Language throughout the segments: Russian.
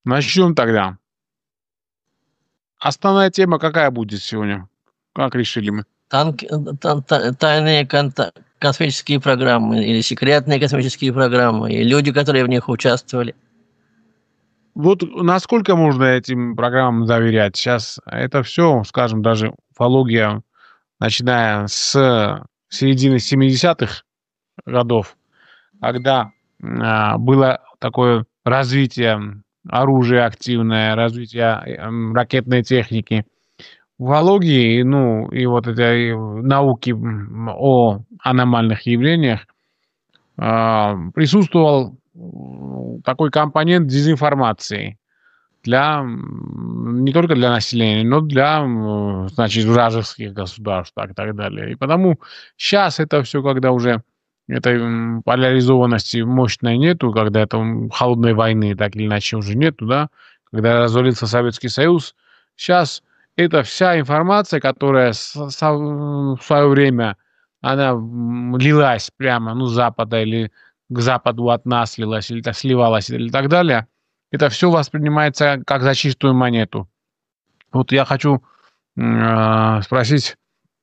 Начнем тогда. Основная тема какая будет сегодня? Как решили мы? Тайные космические программы или секретные космические программы, и люди, которые в них участвовали. Вот насколько можно этим программам доверять? Сейчас это все, скажем, даже уфология, начиная с середины 70-х годов, когда было такое развитие оружия активное, развитие ракетной техники, уфологии, ну, и вот этой науки о аномальных явлениях, присутствовал такой компонент дезинформации для не только для населения, но для, значит, вражеских государств, так далее. И потому сейчас это все, когда уже этой поляризованности мощной нету, когда это холодной войны так или иначе уже нету, да, когда развалился Советский Союз, сейчас эта вся информация, которая в свое время она лилась прямо, ну, с Запада или к Западу от нас лилась, или так сливалась, или так далее, это все воспринимается как за чистую монету. Вот я хочу спросить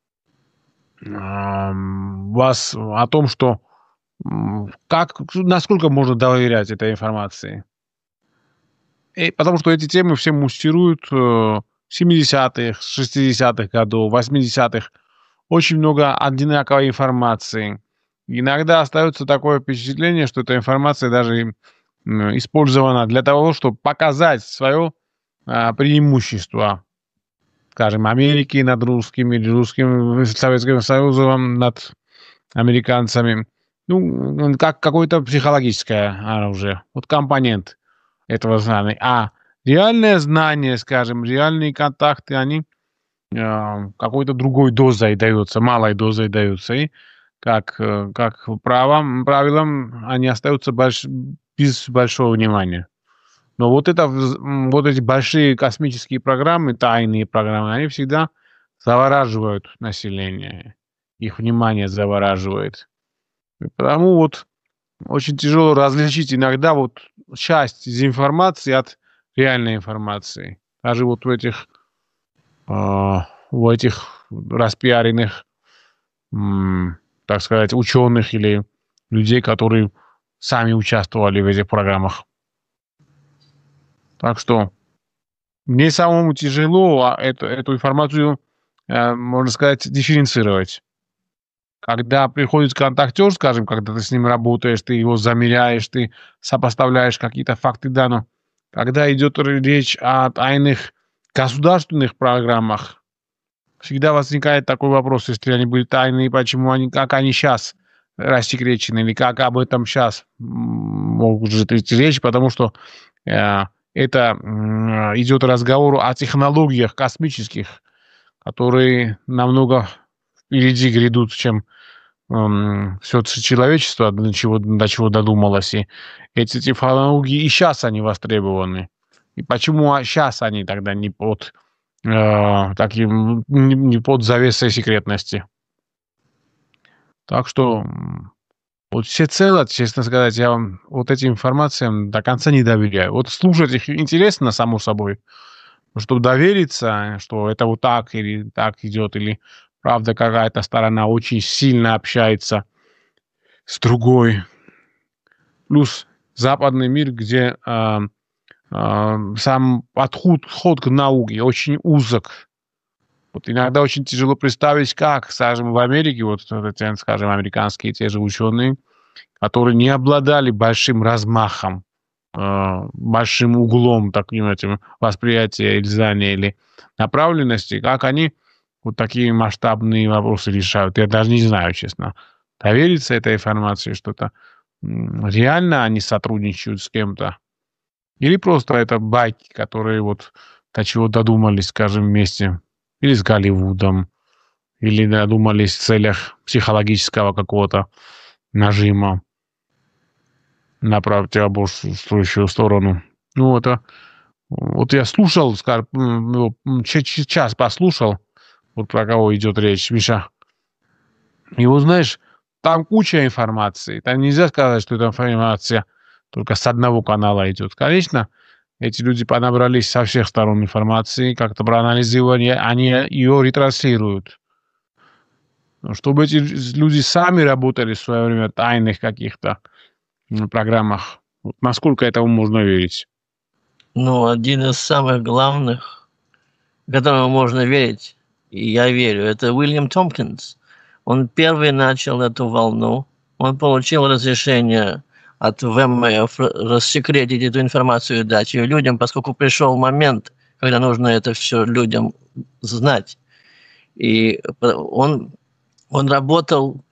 вас о том, что насколько можно доверять этой информации? И потому что эти темы все муссируют 70-х, 60-х годов, 80-х. Очень много одинаковой информации. Иногда остается такое впечатление, что эта информация даже использована для того, чтобы показать свое преимущество, скажем, Америки над русскими, или русским Советским Союзом над американцами. Ну, как какое-то психологическое оружие. Вот компонент этого знания. А реальное знание, скажем, реальные контакты, они какой-то другой дозой даются, малой дозой даются. И как правилам, они остаются без большого внимания. Но вот вот эти большие космические программы, тайные программы, они всегда завораживают население. Их внимание завораживает. И потому вот очень тяжело различить иногда вот часть дезинформации от реальной информации. Даже вот в этих распиаренных, так сказать, ученых или людей, которые сами участвовали в этих программах. Так что мне самому тяжело эту информацию, можно сказать, дифференцировать. Когда приходит контактер, скажем, когда ты с ним работаешь, ты его замеряешь, ты сопоставляешь какие-то факты данных. Когда идет речь о тайных государственных программах, всегда возникает такой вопрос, если они были тайные, как они сейчас рассекречены, или как об этом сейчас может идти речь, потому что это идет разговор о технологиях космических, которые намного впереди грядут, чем все человечество до чего додумалось. И эти технологии и сейчас они востребованы. И почему сейчас они тогда не под не под завесой секретности? Так что вот всецело, честно сказать, я вам вот этим информациям до конца не доверяю. Вот слушать их интересно, само собой, чтобы довериться, что это вот так или так идет, или правда какая-то сторона очень сильно общается с другой. Плюс западный мир, где сам подход к науке очень узок. Вот иногда очень тяжело представить, как, скажем, в Америке, вот, скажем, американские те же ученые, которые не обладали большим размахом, большим углом, таким этим восприятия или знания, или направленности, как они вот такие масштабные вопросы решают. Я даже не знаю, честно, довериться этой информации, что-то реально они сотрудничают с кем-то, или просто это байки, которые вот до чего додумались, скажем, вместе, или с Голливудом, или додумались в целях психологического какого-то нажима на противоборствующую сторону. Ну, это вот я слушал, скажем, час послушал, вот про кого идет речь, Миша. И вот знаешь, там куча информации. Там нельзя сказать, что эта информация только с одного канала идет. Конечно, Эти люди понабрались со всех сторон информации, как-то проанализировали, они ее ретранслируют. Но чтобы эти люди сами работали в свое время в тайных каких-то программах, вот насколько этому можно верить? Ну, один из самых главных, которому можно верить, и я верю, это Уильям Томпкинс. Он первый начал эту волну. Он получил разрешение от ВМФ рассекретить эту информацию и дать ее людям, поскольку пришел момент, когда нужно это все людям знать. И он работал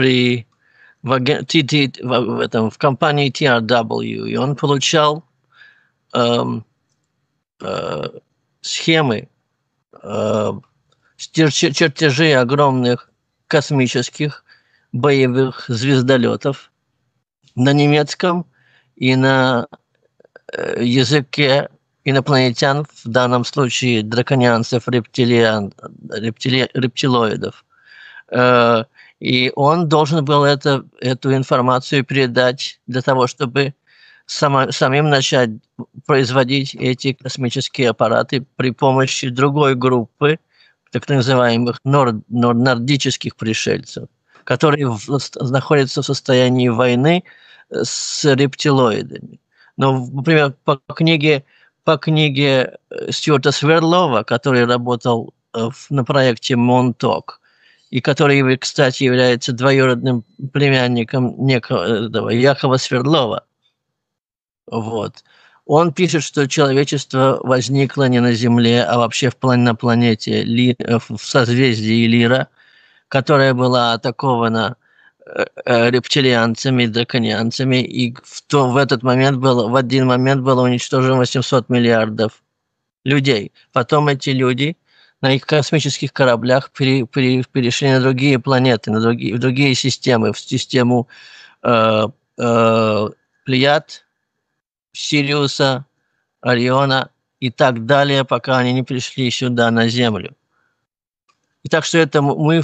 в компании TRW, и он получал схемы, чертежи огромных космических боевых звездолетов на немецком и на языке инопланетян, в данном случае драконианцев, рептилоидов. И он должен был эту информацию передать для того, чтобы самим начать производить эти космические аппараты при помощи другой группы, так называемых нордических пришельцев, которые находятся в состоянии войны с рептилоидами. Но, например, по книге Стюарта Сверлова, который работал на проекте Монток, и который, кстати, является двоюродным племянником некого Якова Свердлова. Вот. Он пишет, что человечество возникло не на Земле, а вообще на планете, в созвездии Лира, которая была атакована рептилианцами, драконианцами, и в один момент было уничтожено 800 миллиардов людей. Потом эти люди на их космических кораблях перешли на другие планеты, в другие системы, в систему Плеяд, Сириуса, Ориона и так далее, пока они не пришли сюда, на Землю. И так что это мы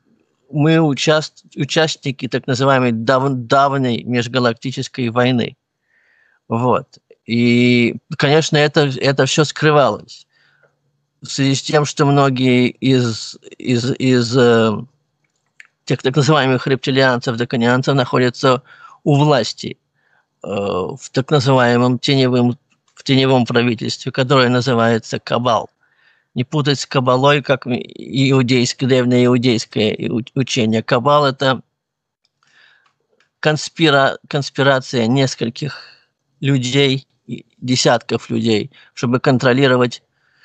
участники так называемой давней межгалактической войны. Вот. И, конечно, это все скрывалось. В связи с тем, что многие из тех так называемых рептилианцев, драконианцев находятся у власти в так называемом теневом правительстве, которое называется Кабал. Не путать с Кабалой, как древнее иудейское учение. Кабал – это конспирация нескольких людей, десятков людей, чтобы контролировать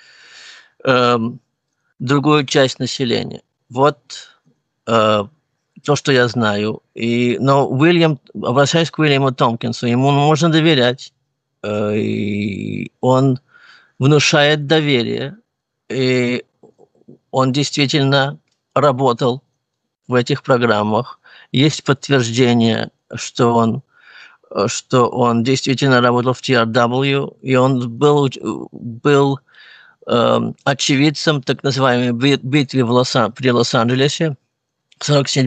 другую часть населения. Вот то, что я знаю. Но обращаясь к Уильяму Томпкинсу, ему можно доверять. И он внушает доверие. И он действительно работал в этих программах. Есть подтверждение, что он действительно работал в TRW, и он был очевидцем так называемой битвы при Лос-Анджелесе в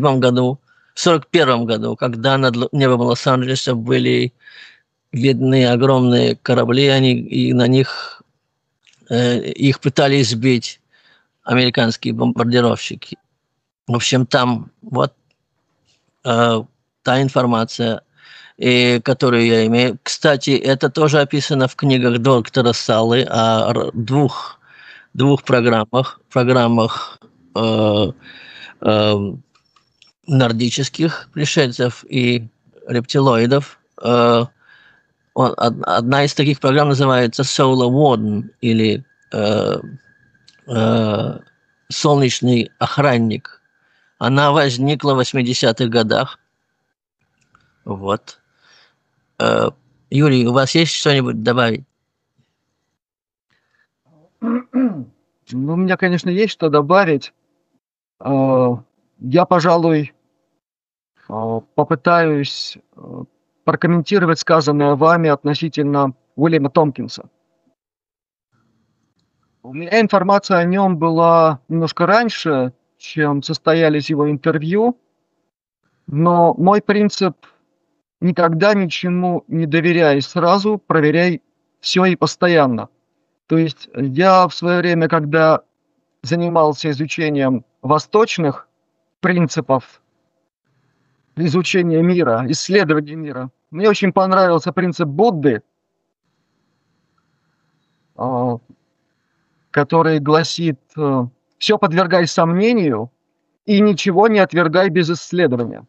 1941 году, когда над небом Лос-Анджелеса были видны огромные корабли, и на них их пытались сбить американские бомбардировщики. В общем, там вот та информация, которую я имею. Кстати, это тоже описано в книгах доктора Салы о двух программах нордических пришельцев и рептилоидов. Одна из таких программ называется Solar Warden, или «Солнечный охранник». Она возникла в 80-х годах. Вот. Юрий, у вас есть что-нибудь добавить? Ну, у меня, конечно, есть что добавить. Я, пожалуй, попытаюсь прокомментировать сказанное вами относительно Уильяма Томпкинса. У меня информация о нем была немножко раньше, чем состоялись его интервью, но мой принцип: никогда ничему не доверяй сразу, проверяй все и постоянно. То есть я в свое время, когда занимался изучением восточных принципов изучения мира, исследования мира, мне очень понравился принцип Будды, который гласит: все подвергай сомнению и ничего не отвергай без исследования.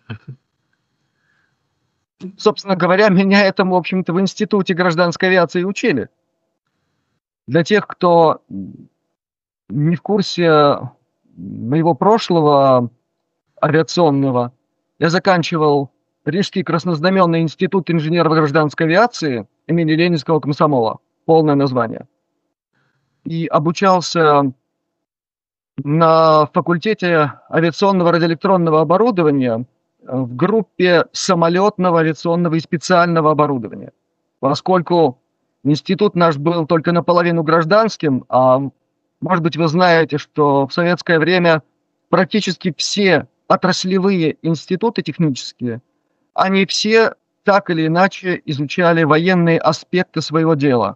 Собственно говоря, меня этому, в общем-то, в Институте гражданской авиации учили. Для тех, кто не в курсе моего прошлого авиационного, я заканчивал Рижский краснознаменный институт инженеров гражданской авиации имени Ленинского комсомола, полное название. И обучался на факультете авиационного радиоэлектронного оборудования в группе самолетного, авиационного и специального оборудования. Поскольку институт наш был только наполовину гражданским, а может быть, вы знаете, что в советское время практически все отраслевые институты технические, они все так или иначе изучали военные аспекты своего дела.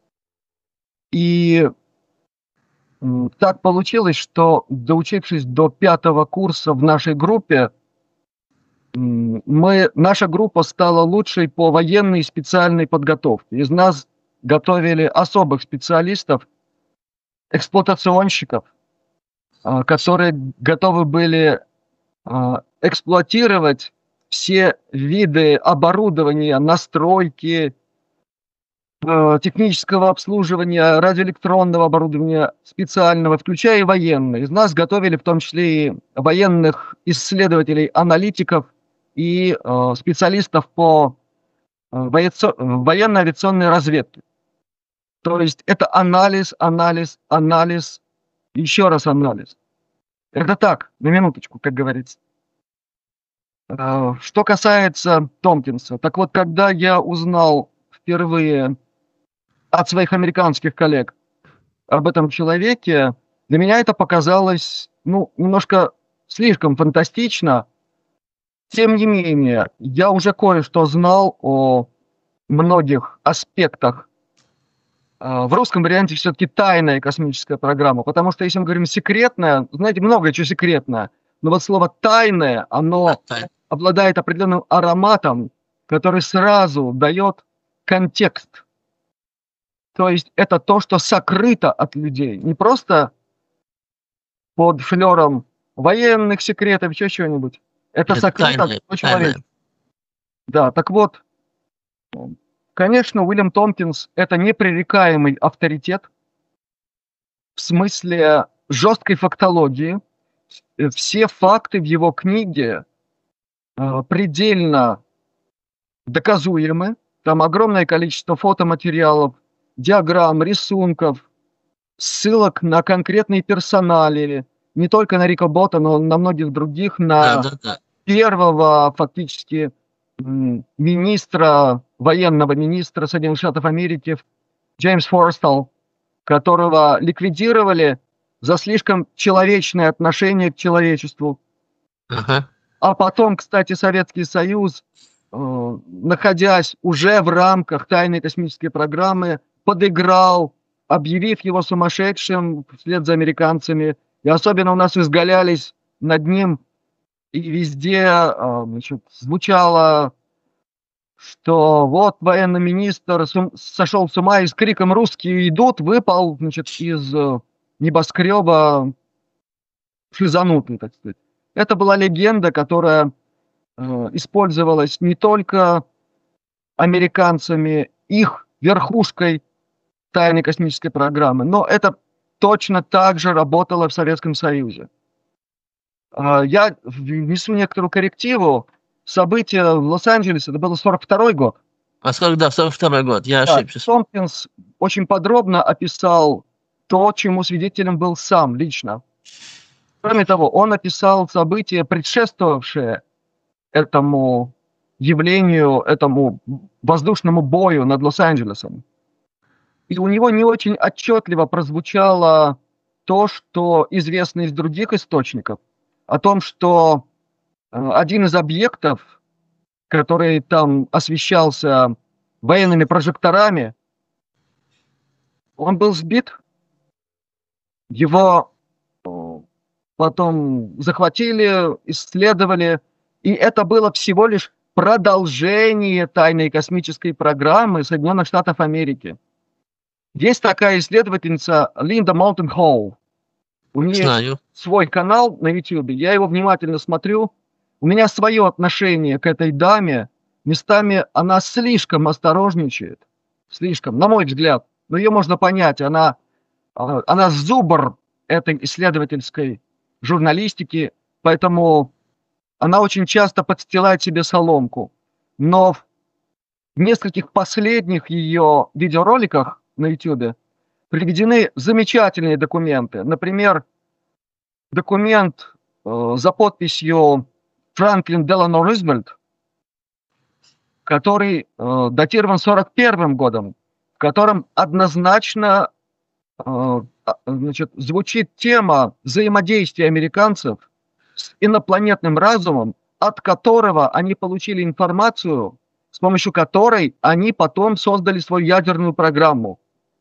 И так получилось, что, доучившись до 5 курса в нашей группе, наша группа стала лучшей по военной и специальной подготовке. Из нас готовили особых специалистов, эксплуатационщиков, которые готовы были эксплуатировать все виды оборудования, настройки, технического обслуживания, радиоэлектронного оборудования специального, включая и военное. Из нас готовили в том числе и военных исследователей, аналитиков и специалистов по военно-авиационной разведке. То есть это анализ, еще раз анализ. Это так, на минуточку, как говорится. Что касается Томпкинса, так вот, когда я узнал впервые от своих американских коллег об этом человеке, для меня это показалось, немножко слишком фантастично. Тем не менее, я уже кое-что знал о многих аспектах. В русском варианте все-таки тайная космическая программа, потому что если мы говорим секретная, знаете, много чего секретное, но вот слово тайное, оно обладает определенным ароматом, который сразу дает контекст. То есть это то, что сокрыто от людей, не просто под флером военных секретов, еще чего-нибудь. Это сокрыто от человека. Да, так вот, конечно, Уильям Томпкинс – это непререкаемый авторитет в смысле жесткой фактологии. Все факты в его книге предельно доказуемы. Там огромное количество фотоматериалов, диаграмм, рисунков, ссылок на конкретные персонали, не только на Рика Ботта, но на многих других, на первого фактически военного министра Соединенных Штатов Америки Джеймс Форстелл, которого ликвидировали за слишком человечное отношение к человечеству. А потом, кстати, Советский Союз, находясь уже в рамках тайной космической программы, подыграл, объявив его сумасшедшим вслед за американцами. И особенно у нас изгалялись над ним, и везде звучало, что вот военный министр сошел с ума и с криком «Русские идут!» выпал, из небоскреба шлизанутый, так сказать. Это была легенда, которая использовалась не только американцами, их верхушкой тайной космической программы, но это точно так же работало в Советском Союзе. Я внесу некоторую коррективу. События в Лос-Анджелесе, это был 42-й год. 42-й год, я ошибся. Томпкинс очень подробно описал то, чему свидетелем был сам лично. Кроме того, он описал события, предшествовавшие этому явлению, этому воздушному бою над Лос-Анджелесом. И у него не очень отчетливо прозвучало то, что известно из других источников, о том, что один из объектов, который там освещался военными прожекторами, Он был сбит, его потом захватили, исследовали, и это было всего лишь продолжение тайной космической программы Соединенных Штатов Америки. Есть такая исследовательница Линда Моултон Холл. У нее Знаю. свой канал на YouTube, я его внимательно смотрю. У меня свое отношение к этой даме. Местами она слишком осторожничает. Слишком, на мой взгляд. Но ее можно понять. Она зубр этой исследовательской журналистики, поэтому она очень часто подстилает себе соломку. Но в нескольких последних ее видеороликах на YouTube приведены замечательные документы. Например, документ за подписью Франклин Делано Рузвельт, который датирован 1941 годом, в котором однозначно звучит тема взаимодействия американцев с инопланетным разумом, от которого они получили информацию, с помощью которой они потом создали свою ядерную программу.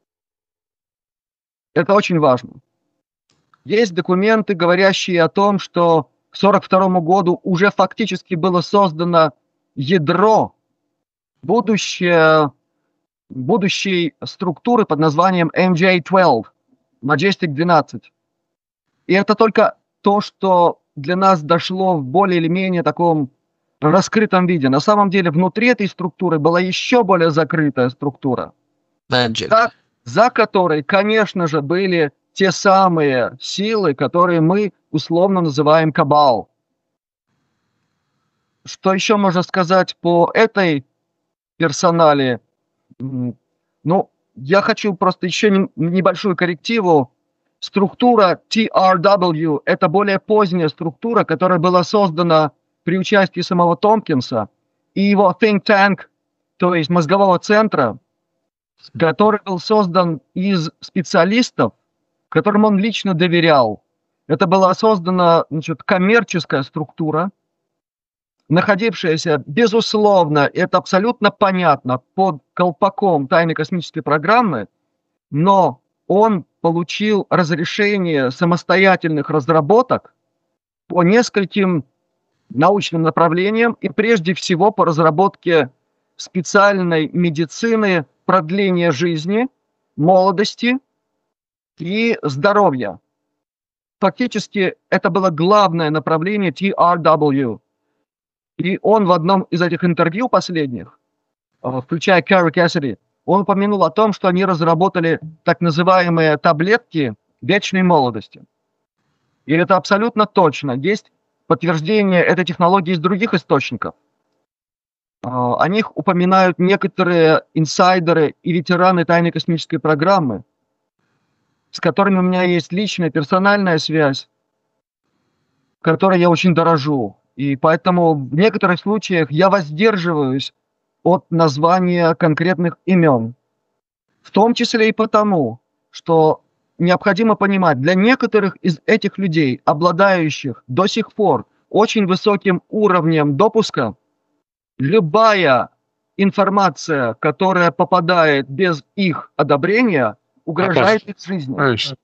Это очень важно. Есть документы, говорящие о том, что к 1942 году уже фактически было создано ядро будущей структуры под названием MJ-12, Majestic 12. И это только то, что для нас дошло в более или менее таком раскрытом виде. На самом деле внутри этой структуры была еще более закрытая структура, за которой, конечно же, были те самые силы, которые мы условно называем Кабал. Что еще можно сказать по этой персоналии? Ну, я хочу просто еще небольшую коррективу. Структура TRW – это более поздняя структура, которая была создана при участии самого Томпкинса и его think tank, то есть мозгового центра, который был создан из специалистов, которым он лично доверял. Это была создана, коммерческая структура, находившаяся, безусловно, это абсолютно понятно, под колпаком тайной космической программы, но он получил разрешение самостоятельных разработок по нескольким научным направлениям и прежде всего по разработке специальной медицины, продления жизни, молодости и здоровья. Фактически это было главное направление TRW. И он в одном из этих интервью последних, включая Кэрри Кэссиди, он упомянул о том, что они разработали так называемые таблетки вечной молодости. И это абсолютно точно. Есть подтверждение этой технологии из других источников. О них упоминают некоторые инсайдеры и ветераны тайной космической программы, с которыми у меня есть личная, персональная связь, которой я очень дорожу. И поэтому в некоторых случаях я воздерживаюсь от названия конкретных имен. В том числе и потому, что необходимо понимать, для некоторых из этих людей, обладающих до сих пор очень высоким уровнем допуска, любая информация, которая попадает без их одобрения, угрожает их жизни.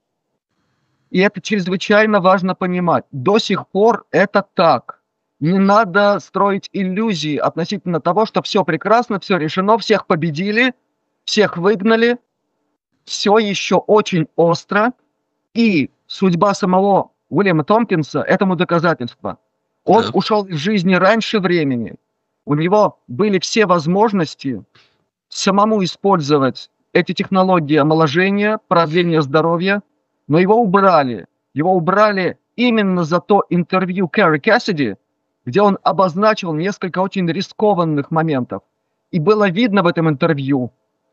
И это чрезвычайно важно понимать. До сих пор это так. Не надо строить иллюзии относительно того, что все прекрасно, все решено, всех победили, всех выгнали. Все еще очень остро. И судьба самого Уильяма Томпкинса этому доказательство. Он ушел из жизни раньше времени. У него были все возможности самому использовать эти технологии омоложения, продления здоровья, но его убрали. Его убрали именно за то интервью Кэрри Кэссиди, где он обозначил несколько очень рискованных моментов. И было видно в этом интервью,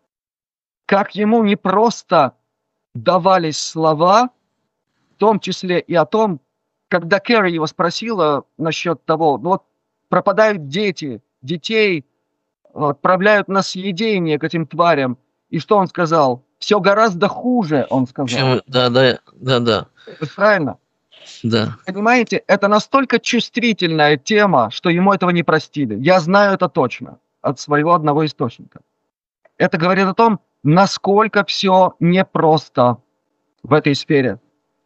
как ему не просто давались слова, в том числе и о том, когда Кэрри его спросила насчет того, ну вот пропадают дети, детей отправляют на съедение к этим тварям. И что он сказал? Все гораздо хуже, он сказал. Да. Правильно? Да. Понимаете, это настолько чувствительная тема, что ему этого не простили. Я знаю это точно от своего одного источника. Это говорит о том, насколько все непросто в этой сфере.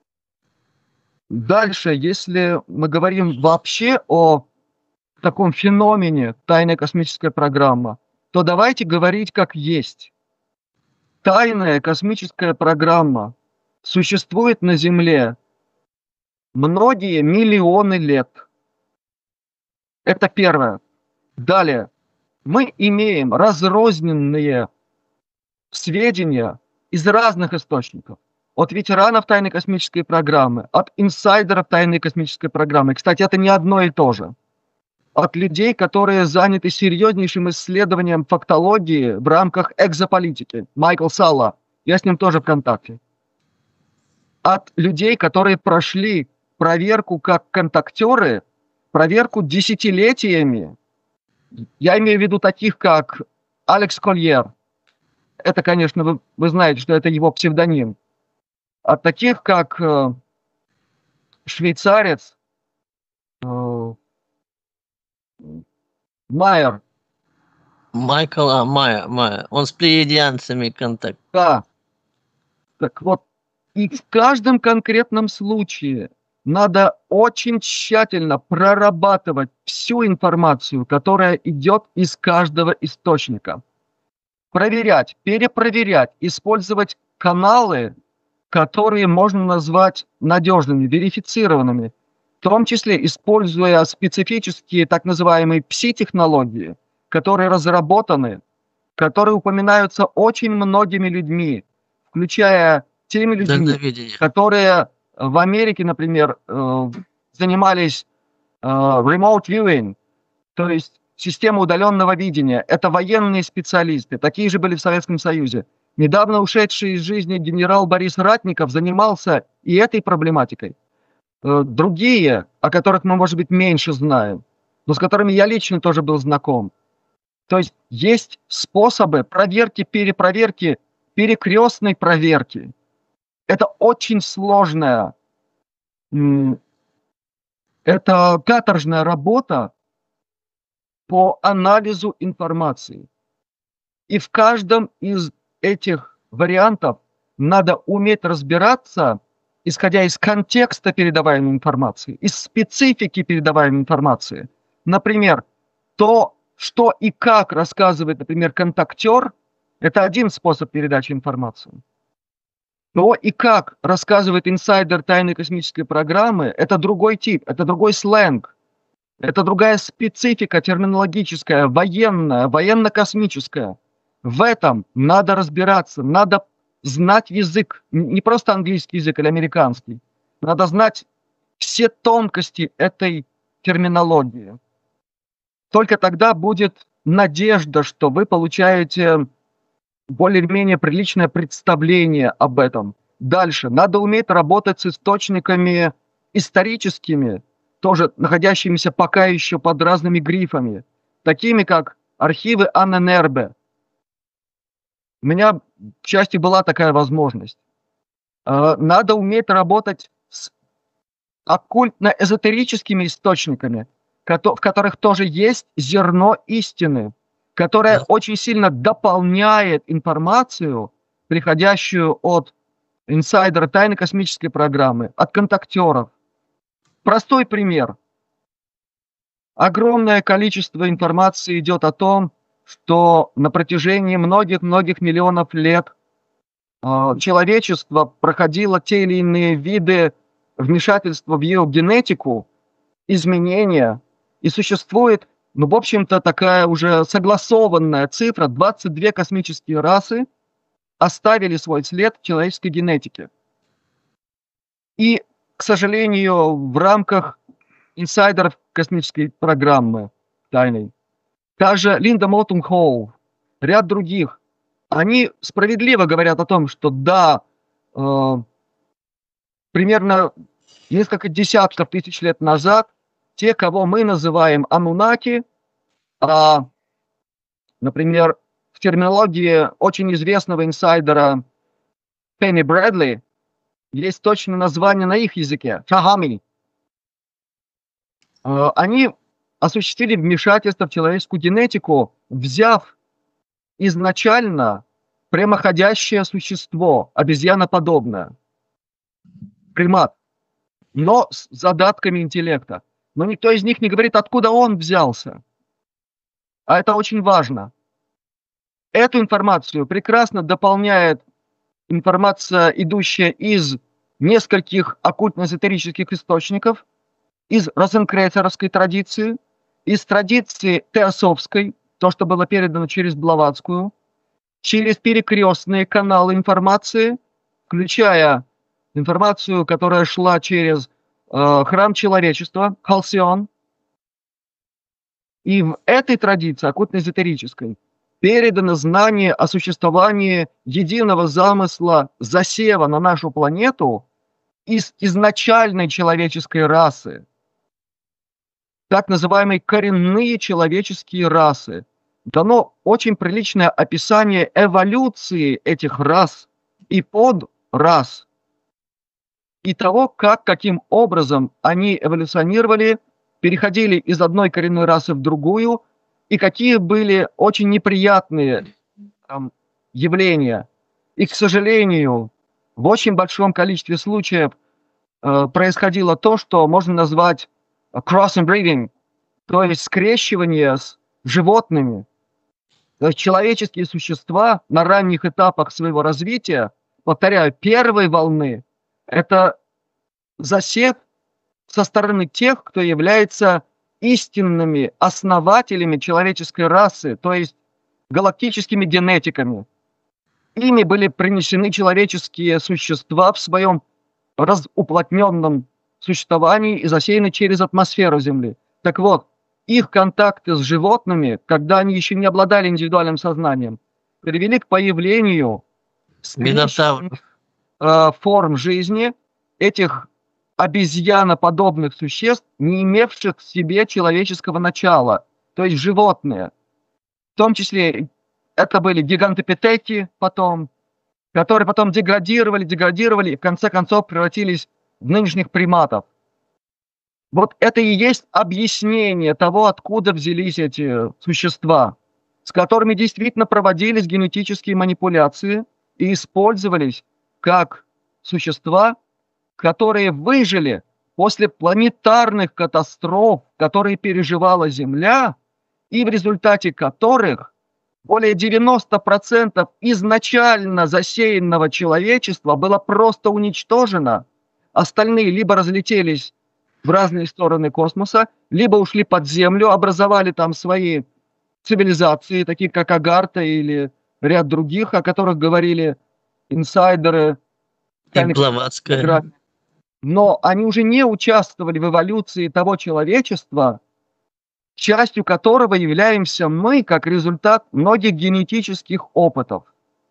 Дальше, если мы говорим вообще о таком феномене тайная космическая программа, то давайте говорить как есть. Тайная космическая программа существует на Земле многие миллионы лет. Это первое. Далее. Мы имеем разрозненные сведения из разных источников. От ветеранов тайной космической программы, от инсайдеров тайной космической программы. Кстати, это не одно и то же. От людей, которые заняты серьезнейшим исследованием фактологии в рамках экзополитики. Майкл Салла. Я с ним тоже в контакте. От людей, которые прошли проверку как контактеры, проверку десятилетиями. Я имею в виду таких, как Алекс Кольер. Это, конечно, вы знаете, что это его псевдоним. От таких, как швейцарец Майер. Майкл Майер. Он с плеядианцами контакт. Да. Так вот, и в каждом конкретном случае надо очень тщательно прорабатывать всю информацию, которая идет из каждого источника. Проверять, перепроверять, использовать каналы, которые можно назвать надежными, верифицированными, в том числе используя специфические так называемые пси-технологии, которые разработаны, которые упоминаются очень многими людьми, включая теми людьми, которые в Америке, например, занимались remote viewing, то есть система удаленного видения. Это военные специалисты, такие же были в Советском Союзе. Недавно ушедший из жизни генерал Борис Ратников занимался и этой проблематикой. Другие, о которых мы, может быть, меньше знаем, но с которыми я лично тоже был знаком. То есть есть способы проверки, перепроверки, перекрестной проверки. Это очень сложная, это каторжная работа по анализу информации. И в каждом из этих вариантов надо уметь разбираться, исходя из контекста передаваемой информации, из специфики передаваемой информации. Например, то, что и как рассказывает, например, контактер, это один способ передачи информации. То и как рассказывает инсайдер тайной космической программы, это другой тип, это другой сленг, это другая специфика терминологическая, военная, военно-космическая. В этом надо разбираться, надо знать язык, не просто английский язык или американский, надо знать все тонкости этой терминологии. Только тогда будет надежда, что вы получаете более-менее приличное представление об этом. Дальше. Надо уметь работать с источниками историческими, тоже находящимися пока еще под разными грифами, такими как архивы Анненербе. У меня, к счастью, была такая возможность. Надо уметь работать с оккультно-эзотерическими источниками, в которых тоже есть зерно истины, которая очень сильно дополняет информацию, приходящую от инсайдера тайной космической программы, от контактеров. Простой пример. Огромное количество информации идет о том, что на протяжении многих-многих миллионов лет человечество проходило те или иные виды вмешательства в ее генетику, изменения, и существует, ну, в общем-то, такая уже согласованная цифра: 22 космические расы оставили свой след в человеческой генетике. И, к сожалению, в рамках инсайдеров космической программы тайной, также Линда Моултон Хоу, ряд других, они справедливо говорят о том, что да, примерно несколько десятков тысяч лет назад те, кого мы называем анунаки, например, в терминологии очень известного инсайдера Пенни Брэдли есть точное название на их языке — Чахами. Они осуществили вмешательство в человеческую генетику, взяв изначально прямоходящее существо, обезьяноподобное, примат, но с задатками интеллекта. Но никто из них не говорит, откуда он взялся. А это очень важно. Эту информацию прекрасно дополняет информация, идущая из нескольких оккультно-эзотерических источников, из розенкрейцеровской традиции, из традиции теософской, то, что было передано через Блаватскую, через перекрестные каналы информации, включая информацию, которая шла через храм человечества, Халсион. И в этой традиции, оккультно-эзотерической, передано знание о существовании единого замысла засева на нашу планету из изначальной человеческой расы, так называемые коренные человеческие расы. Дано очень приличное описание эволюции этих рас и подрас, и того, каким образом они эволюционировали, переходили из одной коренной расы в другую, и какие были очень неприятные явления. И, к сожалению, в очень большом количестве случаев происходило то, что можно назвать cross-breeding, то есть скрещивание с животными. То есть человеческие существа на ранних этапах своего развития, повторяю, первой волны, это засев со стороны тех, кто является истинными основателями человеческой расы, то есть галактическими генетиками. Ими были принесены человеческие существа в своем разуплотненном существовании и засеяны через атмосферу Земли. Так вот, их контакты с животными, когда они еще не обладали индивидуальным сознанием, привели к появлению форм жизни этих обезьяноподобных существ, не имевших в себе человеческого начала, то есть животные. В том числе это были гигантопитеки потом, которые потом деградировали, и в конце концов превратились в нынешних приматов. Вот это и есть объяснение того, откуда взялись эти существа, с которыми действительно проводились генетические манипуляции и использовались как существа, которые выжили после планетарных катастроф, которые переживала Земля, и в результате которых более 90% изначально засеянного человечества было просто уничтожено. Остальные либо разлетелись в разные стороны космоса, либо ушли под землю, образовали там свои цивилизации, такие как Агарта или ряд других, о которых говорили инсайдеры. Блаватская. Но они уже не участвовали в эволюции того человечества, частью которого являемся мы, как результат многих генетических опытов.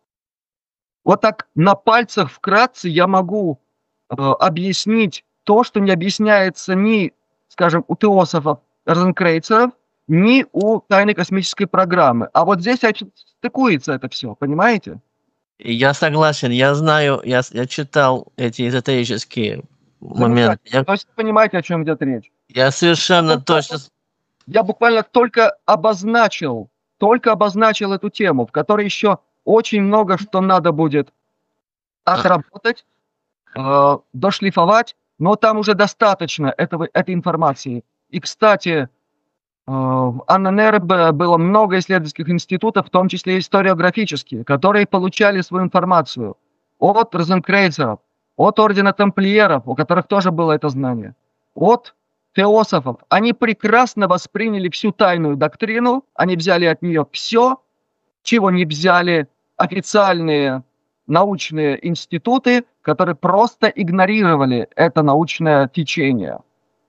Вот так на пальцах вкратце я могу объяснить то, что не объясняется ни, скажем, у теософов, розенкрейцеров, ни у тайной космической программы. А вот здесь стыкуется это все, понимаете? Я согласен, я знаю, я читал эти эзотерические моменты. То есть понимаете, о чем идет речь? Я совершенно точно... Я буквально только обозначил эту тему, в которой еще очень много что надо будет отработать, дошлифовать, но там уже достаточно этой информации. И, кстати, в АННР было много исследовательских институтов, в том числе историографические, которые получали свою информацию от розенкрейцеров, от ордена тамплиеров, у которых тоже было это знание, от теософов. Они прекрасно восприняли всю тайную доктрину, они взяли от нее все, чего не взяли официальные научные институты, которые просто игнорировали это научное течение.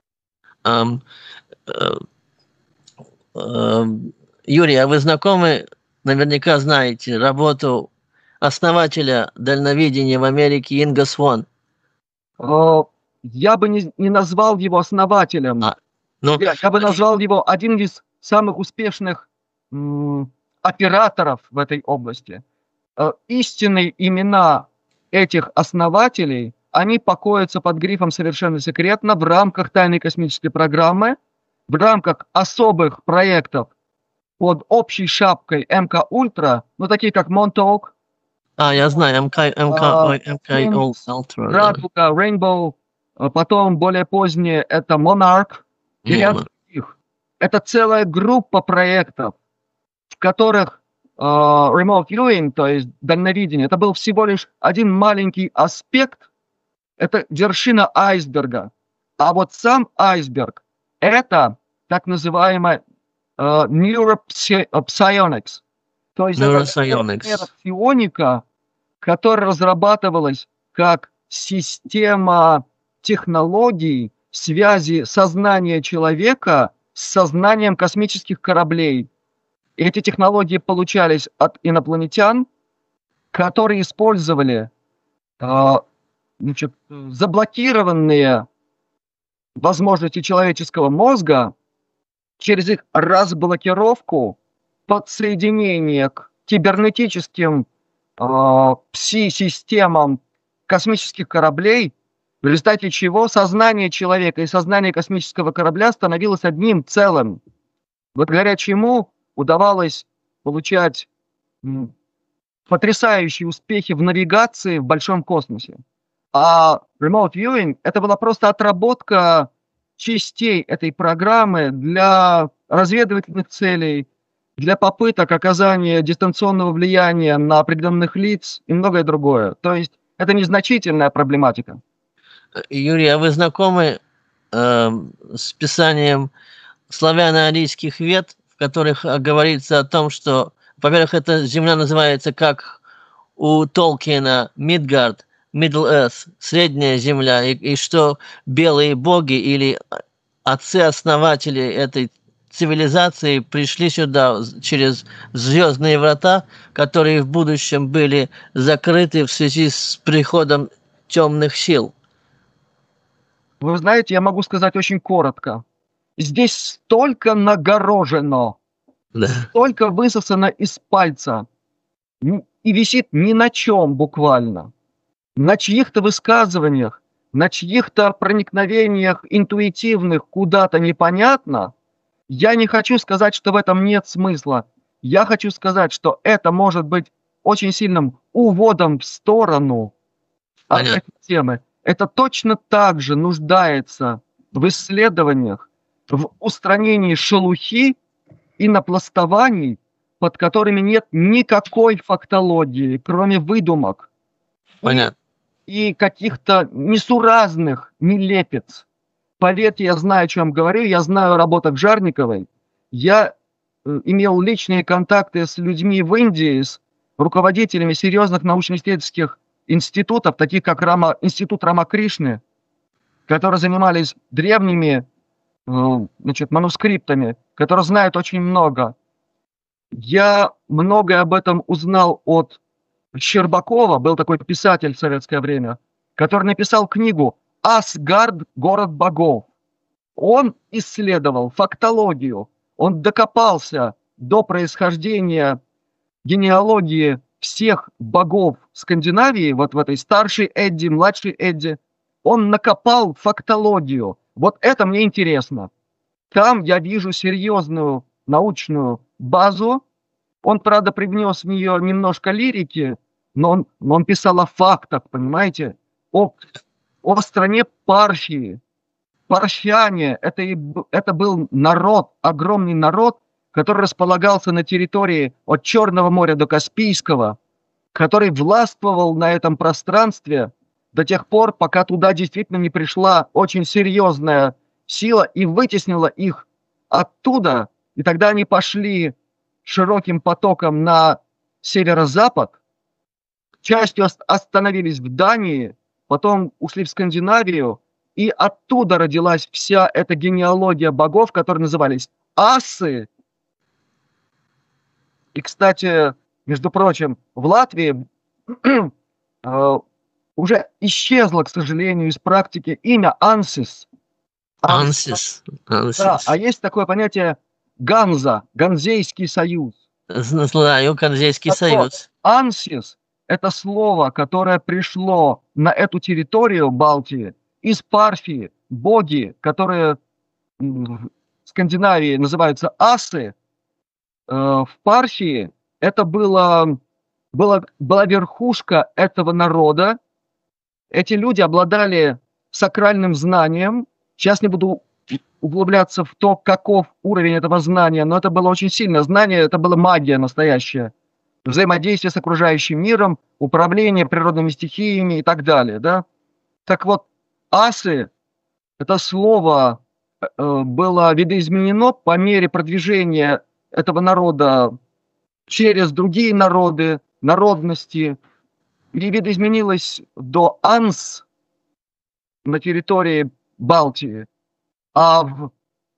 Юрий, а вы знакомы, наверняка знаете, работу основателя дальновидения в Америке Инга Свон? Я бы не назвал его основателем. Я бы назвал его один из самых успешных операторов в этой области. Истинные имена этих основателей, они покоятся под грифом «Совершенно секретно» в рамках тайной космической программы, в рамках особых проектов под общей шапкой МК Ультра, такие как Монтоук, Я знаю, MK Ultra. Радуга, Rainbow, потом более позднее это Monarch и ряд других. Это целая группа проектов, в которых remote viewing, то есть дальновидение, это был всего лишь один маленький аспект, это вершина айсберга. А вот сам айсберг – это так называемая neuropsionics, то есть это нейропсионика, которая разрабатывалась как система технологий связи сознания человека с сознанием космических кораблей. И эти технологии получались от инопланетян, которые использовали заблокированные возможности человеческого мозга через их разблокировку, подсоединение к кибернетическим пси-системам космических кораблей, в результате чего сознание человека и сознание космического корабля становилось одним целым, благодаря чему удавалось получать потрясающие успехи в навигации в большом космосе. А remote viewing – это была просто отработка частей этой программы для разведывательных целей, для попыток оказания дистанционного влияния на определенных лиц и многое другое. То есть это незначительная проблематика. Юрий, а вы знакомы с писанием славяно-арийских вед, в которых говорится о том, что, во-первых, эта земля называется, как у Толкиена, Мидгард, Middle Earth, средняя земля, и что белые боги или отцы-основатели этой цивилизации пришли сюда через звездные врата, которые в будущем были закрыты в связи с приходом темных сил. Вы знаете, я могу сказать очень коротко. Здесь столько нагорожено, столько высосано из пальца и висит ни на чем буквально. На чьих-то высказываниях, на чьих-то проникновениях интуитивных куда-то непонятно. Я не хочу сказать, что в этом нет смысла. Я хочу сказать, что это может быть очень сильным уводом в сторону от этой темы. Это точно так же нуждается в исследованиях, в устранении шелухи и напластований, под которыми нет никакой фактологии, кроме выдумок. Понятно. И каких-то несуразных нелепец. Поверьте, я знаю, о чем говорю, я знаю о работах Жарниковой. Я имел личные контакты с людьми в Индии, с руководителями серьезных научно-исследовательских институтов, таких как Институт Рамакришны, которые занимались древними манускриптами, которые знают очень много. Я многое об этом узнал от Щербакова, был такой писатель в советское время, который написал книгу «Асгард. Город богов». Он исследовал фактологию, он докопался до происхождения генеалогии всех богов Скандинавии, вот в этой старшей Эдди, младшей Эдди. Он накопал фактологию. Вот это мне интересно. Там я вижу серьезную научную базу. Он, правда, привнес в нее немножко лирики, но он писал о фактах, понимаете? О стране Парфии. Парфяне – это был народ, огромный народ, который располагался на территории от Черного моря до Каспийского, который властвовал на этом пространстве до тех пор, пока туда действительно не пришла очень серьезная сила и вытеснила их оттуда, и тогда они пошли широким потоком на северо-запад, частью остановились в Дании, потом ушли в Скандинавию, и оттуда родилась вся эта генеалогия богов, которые назывались асы. И, кстати, между прочим, в Латвии уже исчезло, к сожалению, из практики имя Ансис. Ансис. Да, а есть такое понятие Ганза, Ганзейский союз. Знаю, Ганзейский союз. Ансис – это слово, которое пришло на эту территорию Балтии из Парфии. Боги, которые в Скандинавии называются асы, в Парфии это было была верхушка этого народа. Эти люди обладали сакральным знанием. Сейчас не буду углубляться в то, каков уровень этого знания, но это было очень сильное знание, это была магия настоящая. Взаимодействие с окружающим миром, управление природными стихиями и так далее. Да? Так вот, асы, это слово было видоизменено по мере продвижения этого народа через другие народы, народности, и видоизменилось до анс на территории Балтии, а в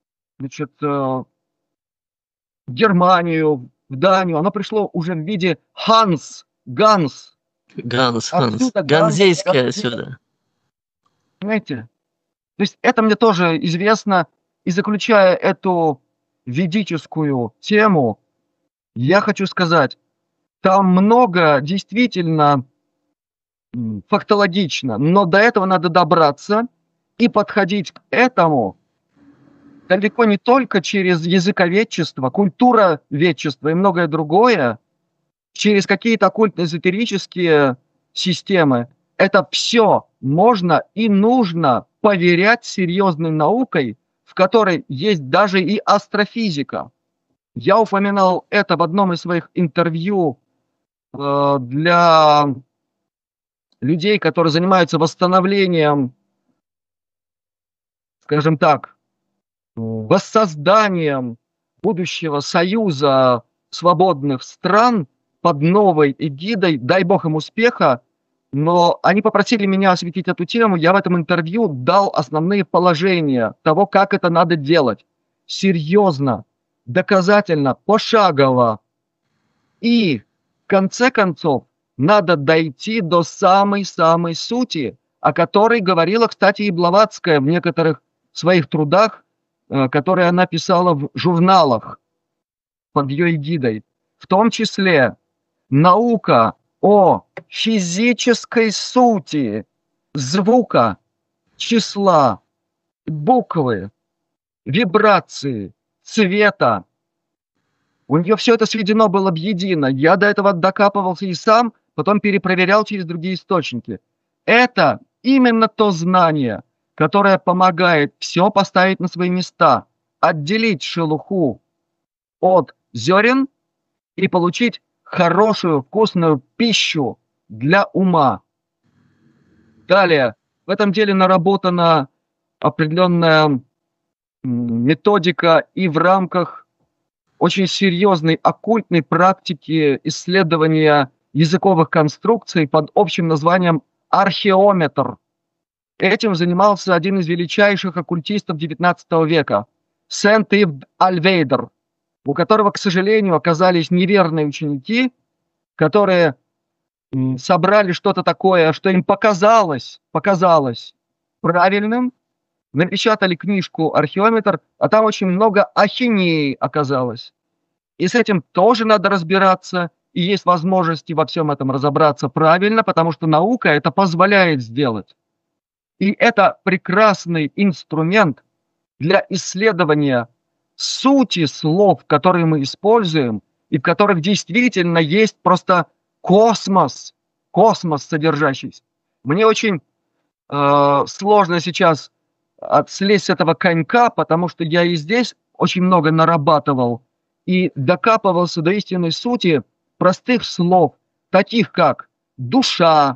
Германию, в Данию оно пришло уже в виде Ханс, Ганс. Ганс. Отсюда Ганзейское отсюда. Понимаете? То есть это мне тоже известно. И заключая эту ведическую тему, я хочу сказать, там много действительно фактологично, но до этого надо добраться и подходить к этому далеко не только через языковедчество, культуроведчество и многое другое, через какие-то оккультно-эзотерические системы. Это все можно и нужно поверять серьезной наукой, в которой есть даже и астрофизика. Я упоминал это в одном из своих интервью для людей, которые занимаются восстановлением, скажем так, воссозданием будущего союза свободных стран под новой эгидой, дай бог им успеха, но они попросили меня осветить эту тему, я в этом интервью дал основные положения того, как это надо делать. Серьезно, доказательно, пошагово. И в конце концов надо дойти до самой-самой сути, о которой говорила, кстати, и Блаватская в некоторых своих трудах, которые она писала в журналах под ее эгидой. В том числе наука о физической сути звука, числа, буквы, вибрации, цвета. У нее все это сведено было в едино. Я до этого докапывался и сам, потом перепроверял через другие источники. Это именно то знание, которое помогает все поставить на свои места, отделить шелуху от зерен и получить хорошую, вкусную пищу для ума. Далее, в этом деле наработана определенная методика и в рамках очень серьезной оккультной практики исследования языковых конструкций под общим названием археометр. Этим занимался один из величайших оккультистов XIX века, Сент-Ив Альвейдер, у которого, к сожалению, оказались неверные ученики, которые собрали что-то такое, что им показалось правильным, напечатали книжку «Археометр», а там очень много ахинеи оказалось. И с этим тоже надо разбираться, и есть возможности во всем этом разобраться правильно, потому что наука это позволяет сделать. И это прекрасный инструмент для исследования сути слов, которые мы используем, и в которых действительно есть просто космос содержащийся. Мне очень сложно сейчас слезть с этого конька, потому что я и здесь очень много нарабатывал и докапывался до истинной сути простых слов, таких как душа,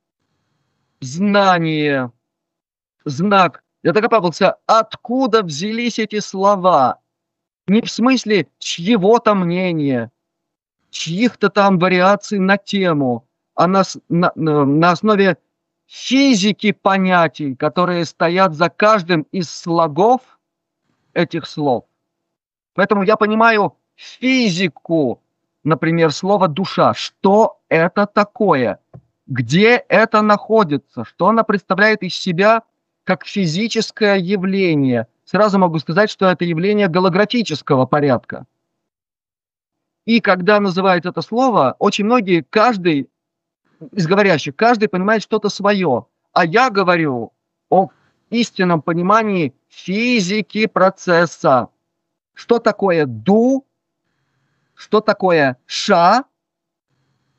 знание, знак. Я докапывался, откуда взялись эти слова. Не в смысле чьего-то мнения, чьих-то там вариаций на тему, а на основе физики понятий, которые стоят за каждым из слогов этих слов. Поэтому я понимаю физику, например, слова «душа». Что это такое? Где это находится? Что она представляет из себя как физическое явление? Сразу могу сказать, что это явление голографического порядка. И когда называют это слово, очень многие, каждый из говорящих, каждый понимает что-то свое. А я говорю о истинном понимании физики процесса. Что такое ду, что такое ша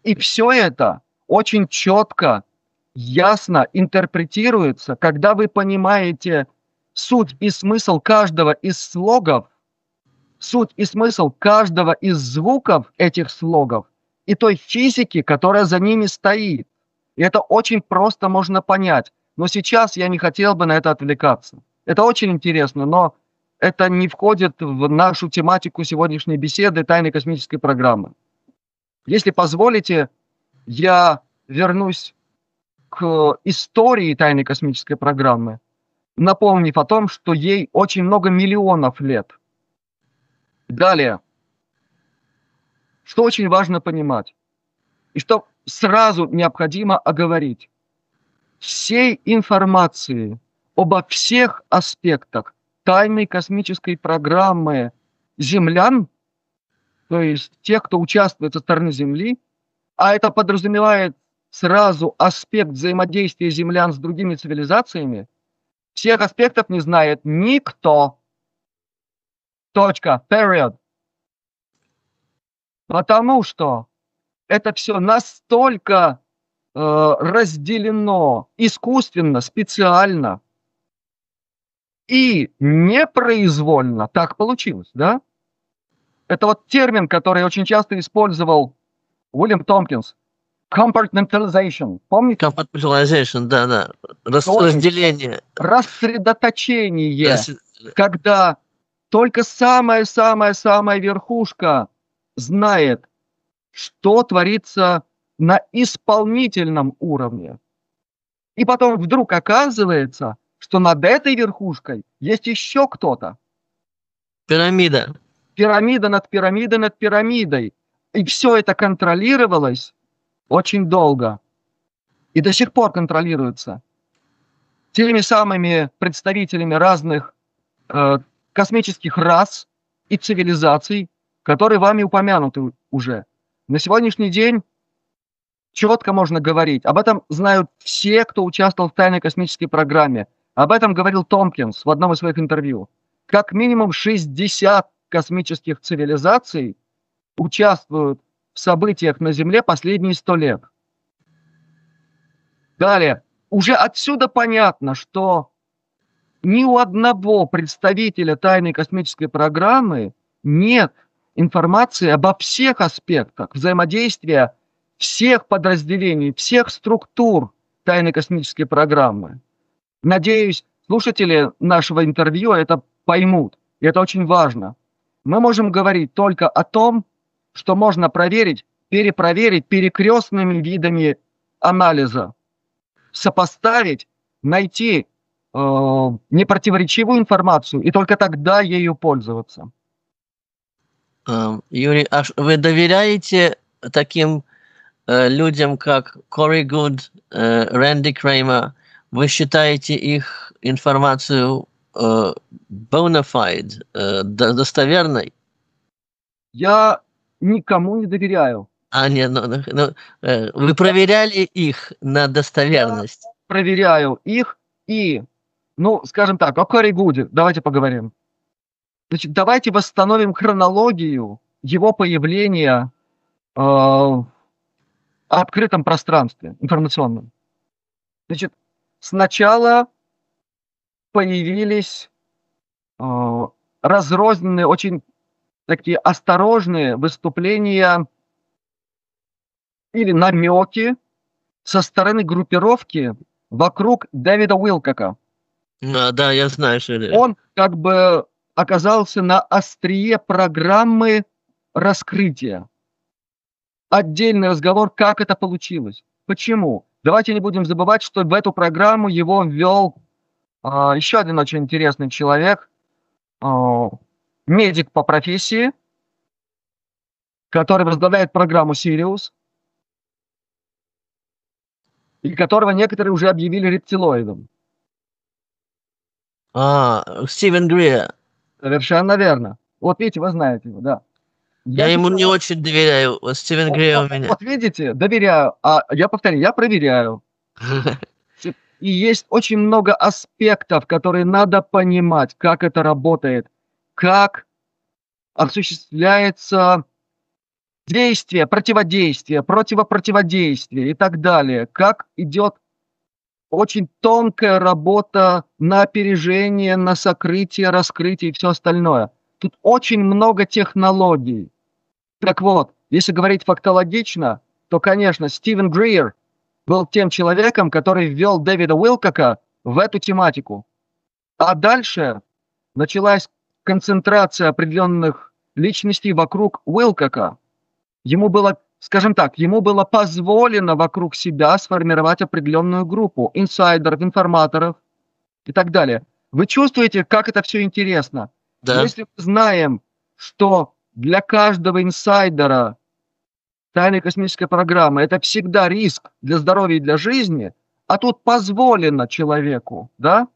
И все это очень четко, ясно интерпретируется, когда вы понимаете суть и смысл каждого из слогов, суть и смысл каждого из звуков этих слогов и той физики, которая за ними стоит. И это очень просто можно понять. Но сейчас я не хотел бы на это отвлекаться. Это очень интересно, но это не входит в нашу тематику сегодняшней беседы тайной космической программы. Если позволите, я вернусь к истории тайной космической программы, напомнив о том, что ей очень много миллионов лет. Далее, что очень важно понимать, и что сразу необходимо оговорить. Всей информации обо всех аспектах тайной космической программы землян, то есть тех, кто участвует со стороны Земли, а это подразумевает сразу аспект взаимодействия землян с другими цивилизациями, всех аспектов не знает никто. Точка. Period. Потому что это все настолько разделено искусственно, специально и непроизвольно. Так получилось, да? Это вот термин, который очень часто использовал Уильям Томпкинс. Compartmentalization. Помните? Compartmentalization, да. Разделение. Рассредоточение. Когда только самая-самая-самая верхушка знает, что творится на исполнительном уровне. И потом вдруг оказывается, что над этой верхушкой есть еще кто-то. Пирамида. Пирамида над пирамидой над пирамидой. И все это контролировалось очень долго. И до сих пор контролируется теми самыми представителями разных космических рас и цивилизаций, которые вами упомянуты уже. На сегодняшний день четко можно говорить. Об этом знают все, кто участвовал в тайной космической программе. Об этом говорил Томпкинс в одном из своих интервью. Как минимум 60 космических цивилизаций участвуют в событиях на Земле последние 100 лет. Далее. Уже отсюда понятно, что ни у одного представителя тайной космической программы нет информации обо всех аспектах взаимодействия всех подразделений, всех структур тайной космической программы. Надеюсь, слушатели нашего интервью это поймут. И это очень важно. Мы можем говорить только о том, что можно проверить, перепроверить перекрестными видами анализа, сопоставить, найти непротиворечивую информацию и только тогда ею пользоваться. Юрий, а вы доверяете таким людям, как Кори Гуд, Рэнди Креймер? Вы считаете их информацию bona fide, достоверной? Я никому не доверяю. Нет, вы проверяли их на достоверность? Я проверяю их и, скажем так, о Кори Гуде давайте поговорим. Значит, давайте восстановим хронологию его появления в открытом пространстве информационном. Значит, сначала появились разрозненные, очень такие осторожные выступления или намеки со стороны группировки вокруг Дэвида Уилкока. Да, я знаю, что это. Он как бы оказался на острие программы раскрытия. Отдельный разговор, как это получилось. Почему? Давайте не будем забывать, что в эту программу его ввел еще один очень интересный человек, медик по профессии, который возглавляет программу Сириус, и которого некоторые уже объявили рептилоидом. Стивен Грир. Совершенно верно. Вот видите, вы знаете его, да. Я ему не очень доверяю. Стивен Грир у меня. Вот видите, доверяю. А я повторю, я проверяю. И есть очень много аспектов, которые надо понимать, как это работает, как осуществляется действие, противодействие, противопротиводействие и так далее. Как идет очень тонкая работа на опережение, на сокрытие, раскрытие и все остальное. Тут очень много технологий. Так вот, если говорить фактологично, то, конечно, Стивен Гриер был тем человеком, который ввел Дэвида Уилкока в эту тематику. А дальше началась концентрация определенных личностей вокруг Уилкока. Ему было, скажем так, ему было позволено вокруг себя сформировать определенную группу инсайдеров, информаторов и так далее. Вы чувствуете, как это все интересно? Да. Если мы знаем, что для каждого инсайдера тайной космической программы это всегда риск для здоровья и для жизни, а тут позволено человеку, да?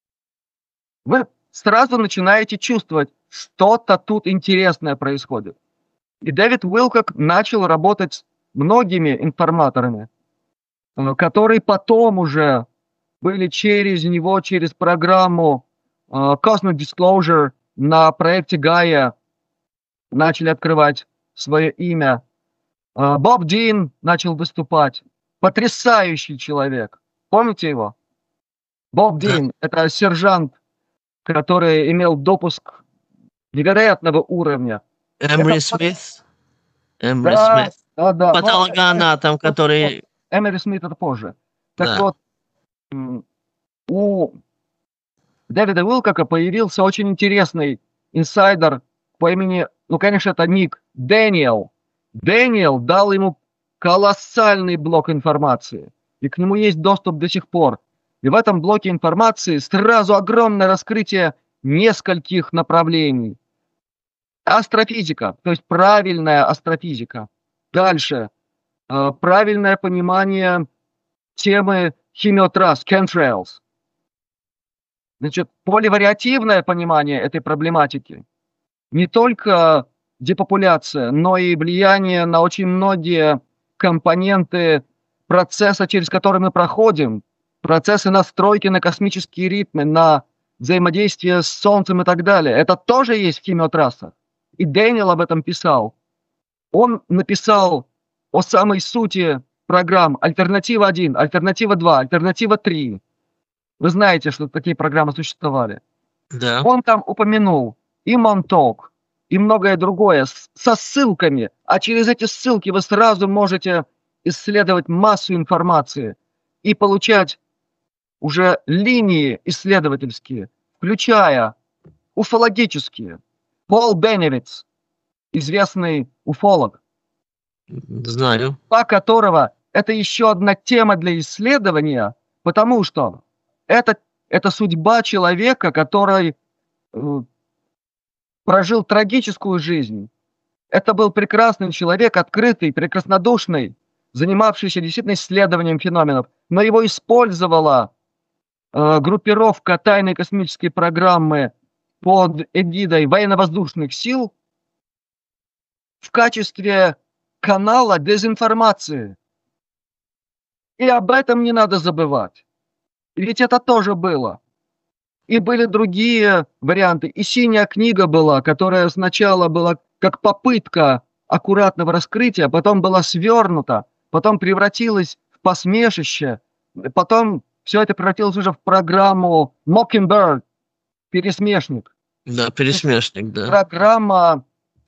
Вы сразу начинаете чувствовать, что-то тут интересное происходит. И Дэвид Уилкок начал работать с многими информаторами, которые потом уже были через него, через программу Cosmic Disclosure на проекте Gaia, начали открывать свое имя. Боб Дин начал выступать. Потрясающий человек. Помните его? Боб Дин – это сержант, который имел допуск невероятного уровня. Эмри Смит. Эмри Да, Смит. да. Патологоанатом, который... Эмери Смит это позже. Так Да. вот, у Дэвида Уилкока появился очень интересный инсайдер по имени, ну, конечно, это ник, Дэниел. Дэниел дал ему колоссальный блок информации, и к нему есть доступ до сих пор. И в этом блоке информации сразу огромное раскрытие нескольких направлений. Астрофизика, то есть правильная астрофизика. Дальше. Правильное понимание темы химиотрасс, chemtrails. Значит, поливариативное понимание этой проблематики. Не только депопуляция, но и влияние на очень многие компоненты процесса, через который мы проходим, процессы настройки на космические ритмы, на взаимодействие с Солнцем и так далее. Это тоже есть в химиотрассах. И Дэниел об этом писал. Он написал о самой сути программ «Альтернатива 1», «Альтернатива 2», «Альтернатива 3». Вы знаете, что такие программы существовали. Да. Он там упомянул и Монток, и многое другое со ссылками. А через эти ссылки вы сразу можете исследовать массу информации и получать уже линии исследовательские, включая уфологические. Пол Бенневитс, известный уфолог, Знаю. по которого это еще одна тема для исследования, потому что это судьба человека, который прожил трагическую жизнь. Это был прекрасный человек, открытый, прекраснодушный, занимавшийся действительно исследованием феноменов, но его использовала группировка тайной космической программы под эгидой военно-воздушных сил в качестве канала дезинформации. И об этом не надо забывать. Ведь это тоже было. И были другие варианты. И «Синяя книга» была, которая сначала была как попытка аккуратного раскрытия, потом была свернута, потом превратилась в посмешище, потом все это превратилось уже в программу Mockingbird, пересмешник. Да, пересмешник, да. Программа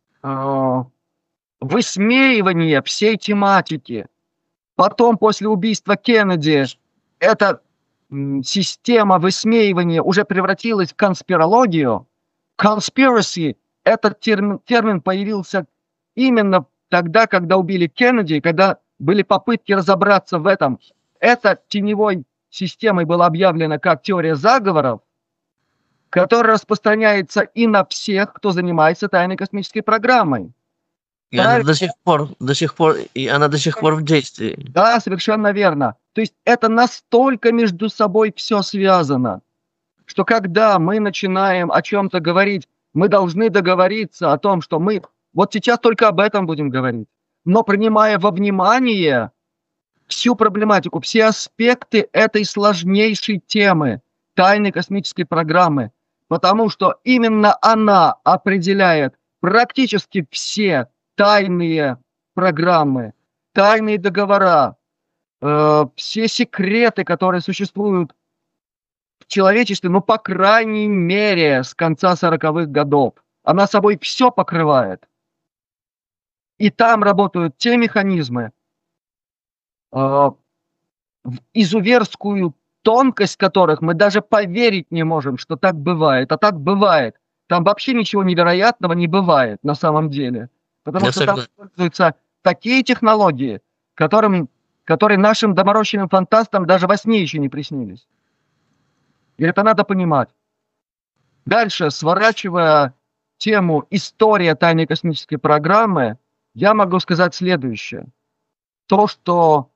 высмеивания всей тематики. Потом, после убийства Кеннеди, эта система высмеивания уже превратилась в конспирологию. Conspiracy, этот термин появился именно тогда, когда убили Кеннеди, когда были попытки разобраться в этом. Это теневой системой было объявлено как теория заговоров, которая распространяется и на всех, кто занимается тайной космической программой. И она до сих пор в действии. Да, совершенно верно. То есть это настолько между собой все связано, что когда мы начинаем о чем-то говорить, мы должны договориться о том, что мы вот сейчас только об этом будем говорить, но принимая во внимание всю проблематику, все аспекты этой сложнейшей темы тайной космической программы, потому что именно она определяет практически все тайные программы, тайные договора, все секреты, которые существуют в человечестве, ну, по крайней мере, с конца 40-х годов. Она собой все покрывает. И там работают те механизмы, в изуверскую тонкость которых мы даже поверить не можем, что так бывает. А так бывает. Там вообще ничего невероятного не бывает на самом деле. Потому что там используются такие технологии, которые нашим доморощенным фантастам даже во сне еще не приснились. И это надо понимать. Дальше, сворачивая тему «История тайной космической программы», я могу сказать следующее. То, что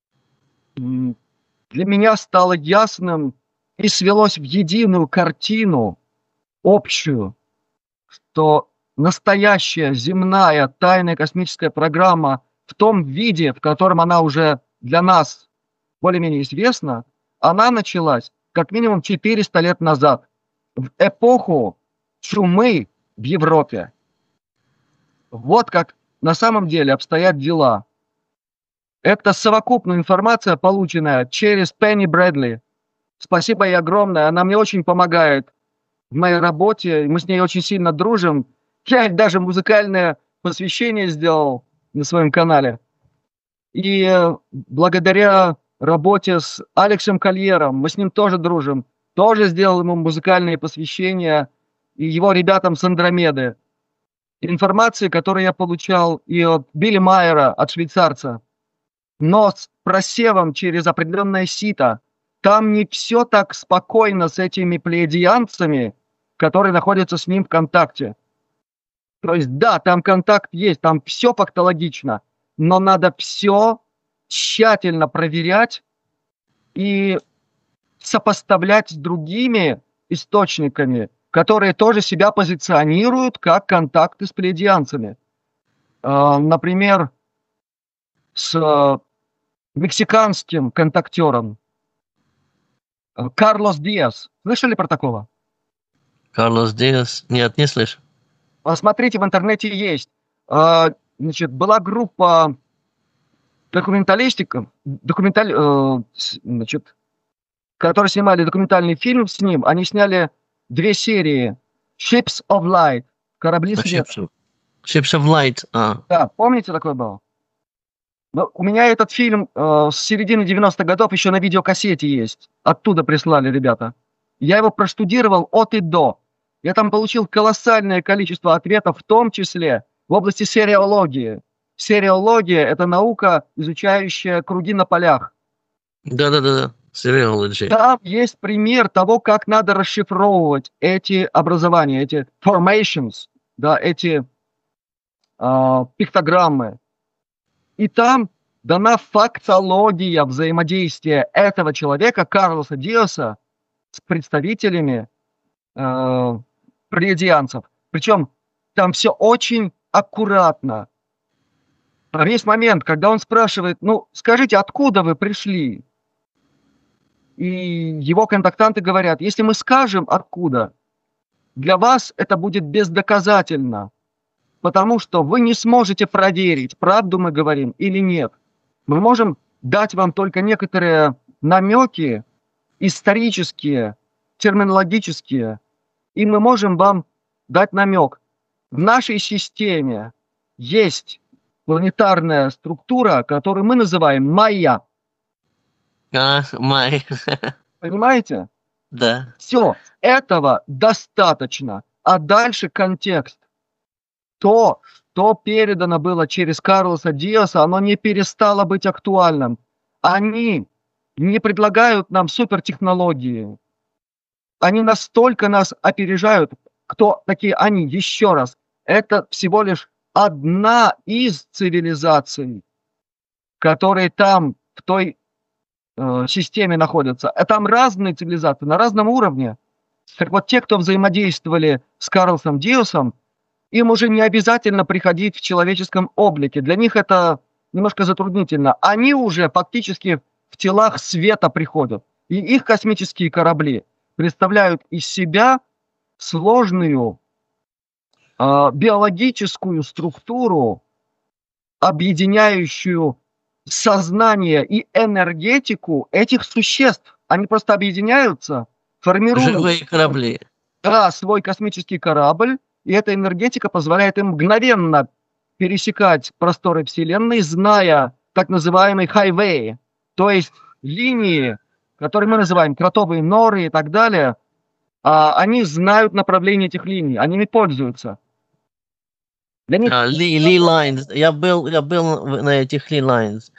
для меня стало ясным и свелось в единую картину общую, что настоящая земная тайная космическая программа в том виде, в котором она уже для нас более-менее известна, она началась как минимум 400 лет назад, в эпоху чумы в Европе. Вот как на самом деле обстоят дела. Это совокупная информация, полученная через Пенни Брэдли. Спасибо ей огромное, она мне очень помогает в моей работе, мы с ней очень сильно дружим. Я даже музыкальное посвящение сделал на своем канале. И благодаря работе с Алексом Кольером, мы с ним тоже дружим, тоже сделал ему музыкальные посвящения, и его ребятам с Андромеды. Информации, которую я получал и от Билли Майера, от швейцарца, но с просевом через определенное сито. Там не все так спокойно с этими плеядианцами, которые находятся с ним в контакте. То есть, да, там контакт есть, там все фактологично, но надо все тщательно проверять и сопоставлять с другими источниками, которые тоже себя позиционируют как контакты с плеядианцами. Например, с мексиканским контактером Карлос Диас. Слышали про такого? Карлос Диас? Нет, не слышу. Смотрите, в интернете есть. Значит, была группа документалистиков, значит, которые снимали документальный фильм с ним. Они сняли 2 серии Ships of Light, корабли света. Ships of Light. Да, помните, такое было? Но у меня этот фильм с середины 90-х годов еще на видеокассете есть. Оттуда прислали ребята. Я его проштудировал от и до. Я там получил колоссальное количество ответов, в том числе в области сериологии. Сериология – это наука, изучающая круги на полях. Да. Seriology. Там есть пример того, как надо расшифровывать эти образования, эти formations, да, эти пиктограммы. И там дана фактология взаимодействия этого человека, Карлоса Диаса, с представителями плеядианцев. Причем там все очень аккуратно. Есть момент, когда он спрашивает, ну, скажите, откуда вы пришли? И его контактанты говорят, если мы скажем, откуда, для вас это будет бездоказательно, потому что вы не сможете проверить, правду мы говорим или нет. Мы можем дать вам только некоторые намеки исторические, терминологические, и мы можем вам дать намек. В нашей системе есть планетарная структура, которую мы называем Майя. Майя. Понимаете? Да. Все, этого достаточно. А дальше контекст. То, что передано было через Карлоса Диаса, оно не перестало быть актуальным. Они не предлагают нам супертехнологии. Они настолько нас опережают. Кто такие они? Еще раз. Это всего лишь одна из цивилизаций, которые там, в той системе находятся. А там разные цивилизации, на разном уровне. Так вот, те, кто взаимодействовали с Карлосом Диасом, им уже не обязательно приходить в человеческом облике. Для них это немножко затруднительно. Они уже фактически в телах света приходят. И их космические корабли представляют из себя сложную биологическую структуру объединяющую сознание и энергетику этих существ. Они просто объединяются, формируют Живые корабли. свой космический корабль, и эта энергетика позволяет им мгновенно пересекать просторы Вселенной, зная так называемый хайвей, то есть линии, которые мы называем кротовые норы и так далее. Они знают направление этих линий, они ими пользуются. Для них... Ли Lines. Я был на этих Ли Lines.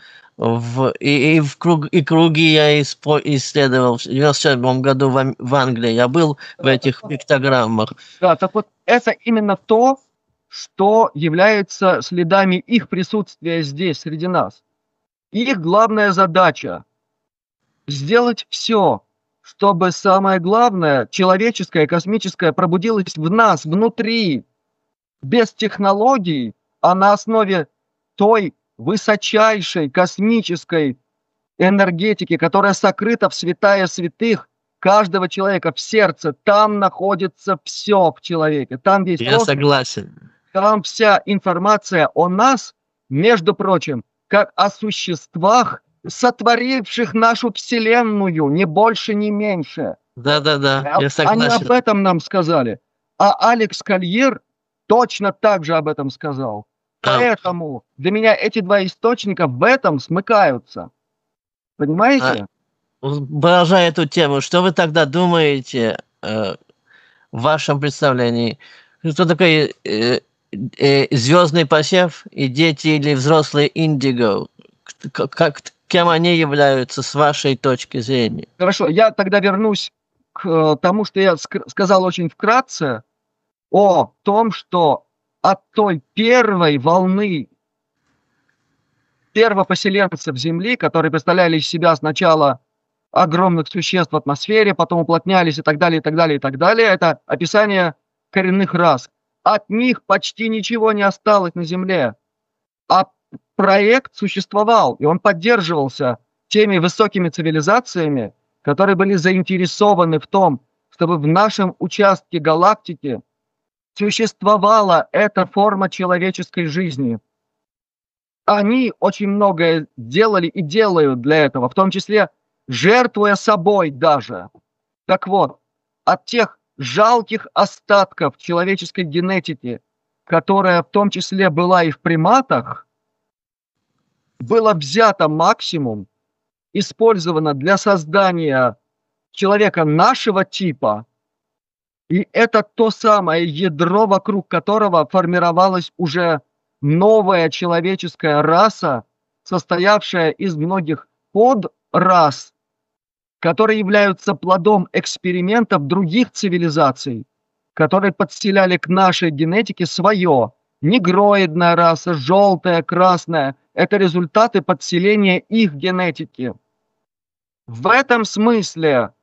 И круги я исследовал в 1997 году в Англии. Я был в этих пиктограммах. Да, так вот, это именно то, что является следами их присутствия здесь, среди нас. Их главная задача – сделать все, чтобы самое главное, человеческое, космическое, пробудилось в нас, внутри, без технологий, а на основе той высочайшей космической энергетики, которая сокрыта в святая святых каждого человека, в сердце. Там находится все в человеке. Там есть Я согласен. Там вся информация о нас, между прочим, как о существах, сотворивших нашу Вселенную, ни больше, ни меньше. Да, я согласен. Они об этом нам сказали. А Алекс Кольер точно так же об этом сказал. Поэтому для меня эти два источника в этом смыкаются. Понимаете? Выражая эту тему, что вы тогда думаете в вашем представлении? Что такое звездный посев и дети или взрослые индиго? Кем они являются с вашей точки зрения? Хорошо, я тогда вернусь к тому, что я сказал очень вкратце, о том, что от той первой волны первопоселенцев Земли, которые представляли из себя сначала огромных существ в атмосфере, потом уплотнялись и так далее, и так далее, и так далее, это описание коренных рас. От них почти ничего не осталось на Земле. А проект существовал, и он поддерживался теми высокими цивилизациями, которые были заинтересованы в том, чтобы в нашем участке галактики существовала эта форма человеческой жизни. Они очень многое делали и делают для этого, в том числе жертвуя собой даже. Так вот, от тех жалких остатков человеческой генетики, которая в том числе была и в приматах, было взято максимум, использовано для создания человека нашего типа, и это то самое ядро, вокруг которого формировалась уже новая человеческая раса, состоявшая из многих подрас, которые являются плодом экспериментов других цивилизаций, которые подселяли к нашей генетике свое. Негроидная раса, желтая, красная – это результаты подселения их генетики. В этом смысле,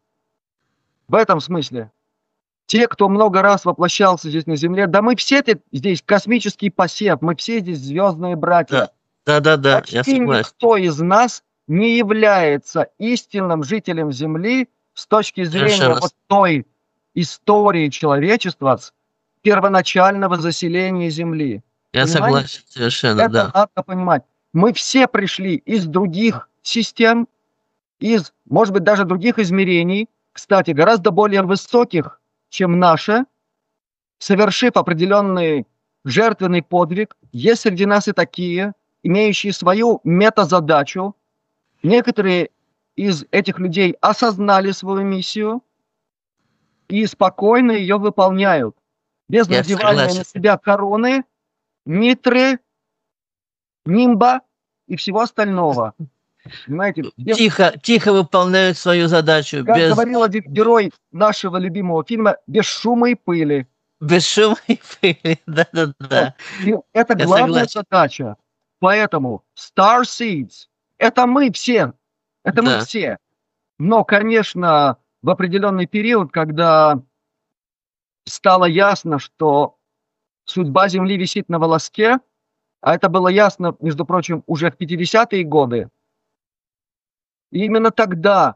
те, кто много раз воплощался здесь на Земле, да мы все здесь космический посев, мы все здесь звездные братья. Да, я согласен. Никто из нас не является истинным жителем Земли с точки зрения вот той истории человечества, с первоначального заселения Земли. Я согласен, совершенно, это надо понимать. Мы все пришли из других систем, из, может быть, даже других измерений, кстати, гораздо более высоких, чем наше, совершив определенный жертвенный подвиг. Есть среди нас и такие, имеющие свою метазадачу. Некоторые из этих людей осознали свою миссию и спокойно ее выполняют. Без надевания на себя короны, митры, нимба и всего остального. Понимаете? Тихо выполняют свою задачу. Как говорил один герой нашего любимого фильма, без шума и пыли. Без шума и пыли, да. Это главная задача. Поэтому Star Seeds – это мы все. Это мы все. Но, конечно, в определенный период, когда стало ясно, что судьба Земли висит на волоске, а это было ясно, между прочим, уже в 50-е годы, и именно тогда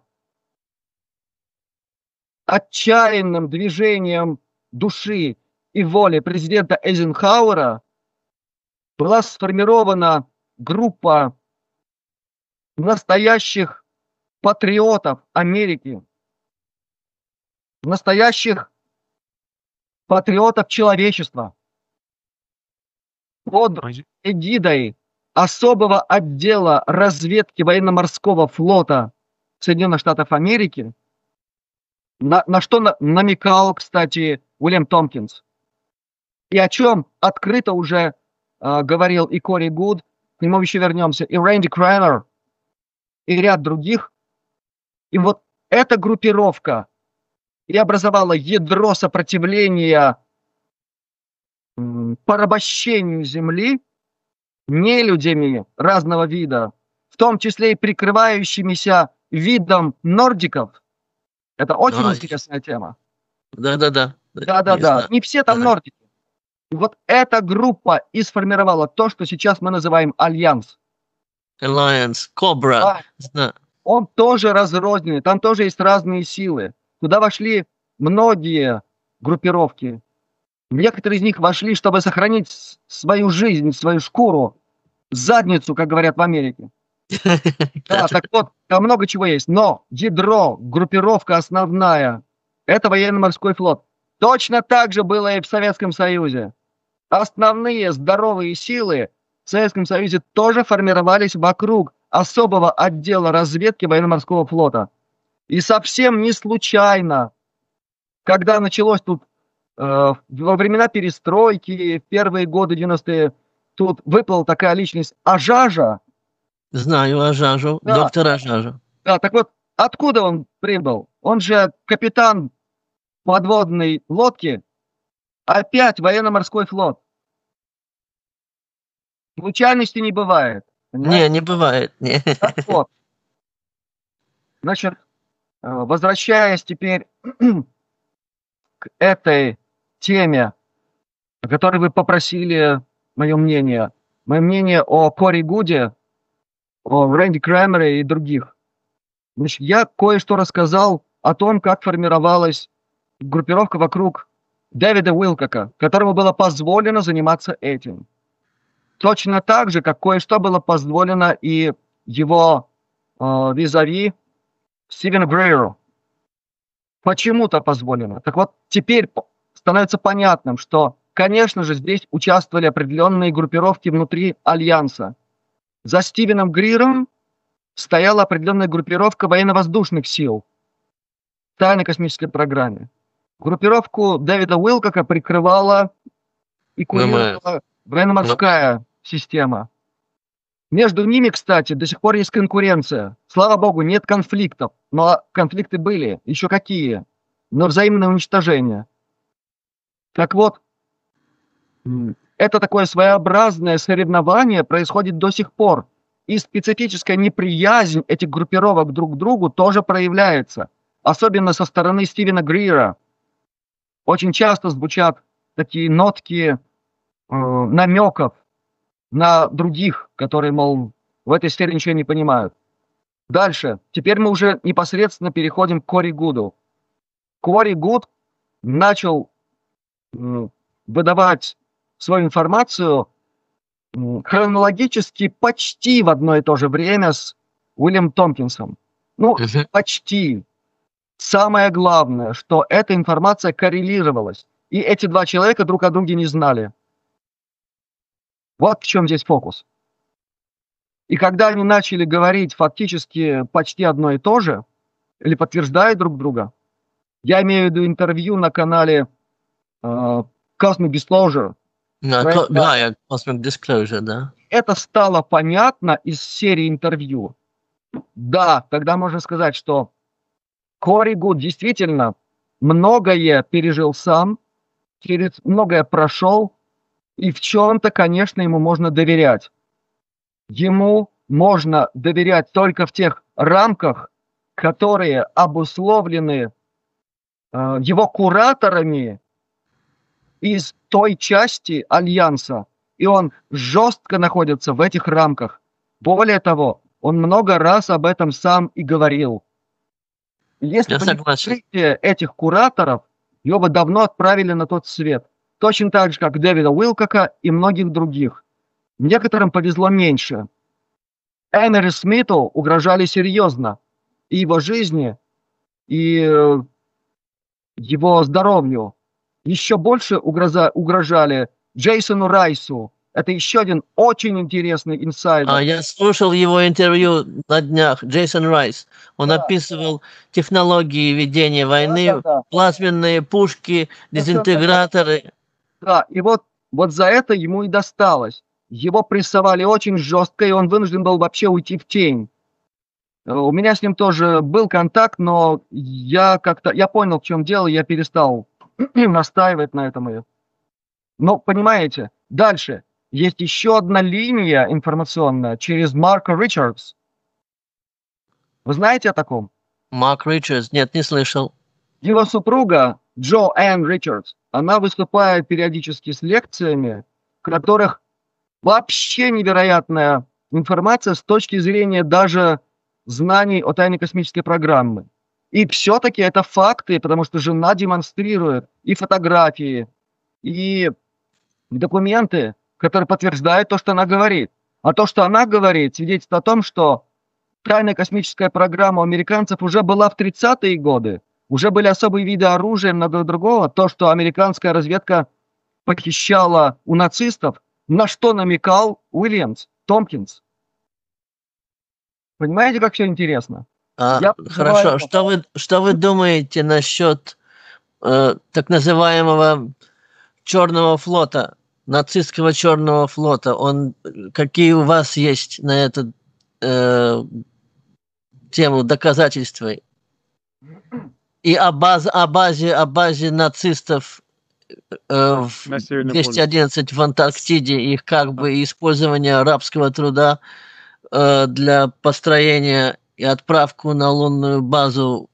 отчаянным движением души и воли президента Эйзенхауэра была сформирована группа настоящих патриотов Америки, настоящих патриотов человечества под эгидой особого отдела разведки военно-морского флота Соединенных Штатов Америки, на что намекал, кстати, Уильям Томпкинс, и о чем открыто уже говорил и Кори Гуд, к нему еще вернемся, и Рэнди Крамер, и ряд других. И вот эта группировка и образовала ядро сопротивления порабощению земли нелюдями разного вида, в том числе и прикрывающимися видом нордиков. Это очень интересная тема. Да-да-да. Да-да-да. Не все там нордики. И вот эта группа и сформировала то, что сейчас мы называем Альянс. Alliance, Cobra. Да. Он тоже разрозненный, там тоже есть разные силы. Туда вошли многие группировки. Некоторые из них вошли, чтобы сохранить свою жизнь, свою шкуру, задницу, как говорят в Америке. Да, так вот, там много чего есть. Но ядро, группировка основная, это военно-морской флот. Точно так же было и в Советском Союзе. Основные здоровые силы в Советском Союзе тоже формировались вокруг особого отдела разведки военно-морского флота. И совсем не случайно, когда началось тут во времена перестройки, в первые годы 90-е, тут выплыла такая личность Ажажа. Знаю Ажажу, да. Доктор Ажажа. Да, так вот, откуда он прибыл? Он же капитан подводной лодки, опять военно-морской флот. Случайности не бывает. Понимаете? Не бывает. Не. Так вот. Значит, возвращаясь теперь к этой теме, о которой вы попросили мое мнение. Мое мнение о Кори Гуде, о Рэнди Крамере и других. Значит, я кое-что рассказал о том, как формировалась группировка вокруг Дэвида Уилкока, которому было позволено заниматься этим. Точно так же, как кое-что было позволено и его визави Стивену Грейеру. Почему-то позволено. Так вот, теперь становится понятным, что, конечно же, здесь участвовали определенные группировки внутри Альянса. За Стивеном Гриром стояла определенная группировка военно-воздушных сил в тайной космической программе. Группировку Дэвида Уилкока прикрывала и курировала военно-морская система. Между ними, кстати, до сих пор есть конкуренция. Слава богу, нет конфликтов. Но конфликты были. Еще какие? Но взаимное уничтожение. Так вот, это такое своеобразное соревнование происходит до сих пор. И специфическая неприязнь этих группировок друг к другу тоже проявляется. Особенно со стороны Стивена Грира. Очень часто звучат такие нотки намеков на других, которые, мол, в этой сфере ничего не понимают. Дальше. Теперь мы уже непосредственно переходим к Кори Гуду. Кори Гуд начал выдавать свою информацию хронологически почти в одно и то же время с Уильямом Томпкинсом. Ну, почти. Самое главное, что эта информация коррелировалась. И эти два человека друг о друге не знали. Вот в чем здесь фокус. И когда они начали говорить фактически почти одно и то же, или подтверждая друг друга, я имею в виду интервью на канале Cosmic Disclosure. Cosmic Disclosure, да. Это стало понятно из серии интервью. Да, тогда можно сказать, что Кори Гуд действительно многое пережил сам, через многое прошел, и в чем-то, конечно, ему можно доверять. Ему можно доверять только в тех рамках, которые обусловлены его кураторами из той части Альянса. И он жестко находится в этих рамках. Более того, он много раз об этом сам и говорил. Если бы не открытие этих кураторов, его бы давно отправили на тот свет. Точно так же, как Дэвида Уилкока и многих других. Некоторым повезло меньше. Эмери Смиту угрожали серьезно. И его жизни, и его здоровью. Еще больше угрожали Джейсону Райсу. Это еще один очень интересный инсайдер. Я слушал его интервью на днях, Джейсон Райс. Он описывал технологии ведения войны, плазменные пушки, дезинтеграторы. Да, и вот за это ему и досталось. Его прессовали очень жестко, и он вынужден был вообще уйти в тень. У меня с ним тоже был контакт, но я понял, в чем дело, я перестал настаивать на этом. Но, понимаете, дальше есть еще одна линия информационная через Марка Ричардс. Вы знаете о таком? Марк Ричардс? Нет, не слышал. Его супруга Джоанн Ричардс, она выступает периодически с лекциями, в которых вообще невероятная информация с точки зрения даже знаний о тайной космической программе. И все-таки это факты, потому что жена демонстрирует и фотографии, и документы, которые подтверждают то, что она говорит. А то, что она говорит, свидетельствует о том, что тайная космическая программа у американцев уже была в 30-е годы. Уже были особые виды оружия и много другого. То, что американская разведка похищала у нацистов, на что намекал Уильямс, Томпкинс. Понимаете, как все интересно? Хорошо. Что вы думаете насчет так называемого Черного флота, нацистского Черного флота? Какие у вас есть на эту тему доказательства? И о базе нацистов в 211 в Антарктиде, их как бы использование рабского труда для построения и отправку на лунную базу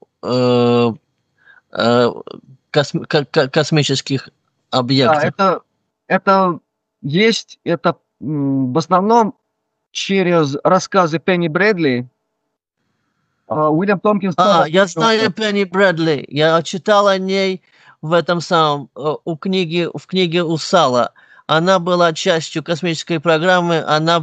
космических объектов. Да, это есть, это в основном через рассказы Пенни Брэдли. Уильям Томпкинс... я знаю Пенни Брэдли. Я читал о ней в этом самом, в книге Усала. Она была частью космической программы, она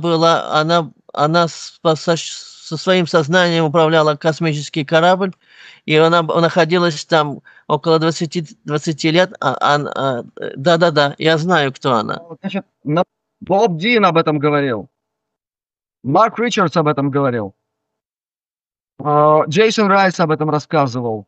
со своим сознанием управляла космический корабль, и она находилась там около 20 лет. Да, я знаю, кто она. Значит, Боб Дин об этом говорил. Марк Ричардс об этом говорил. Джейсон Райс об этом рассказывал.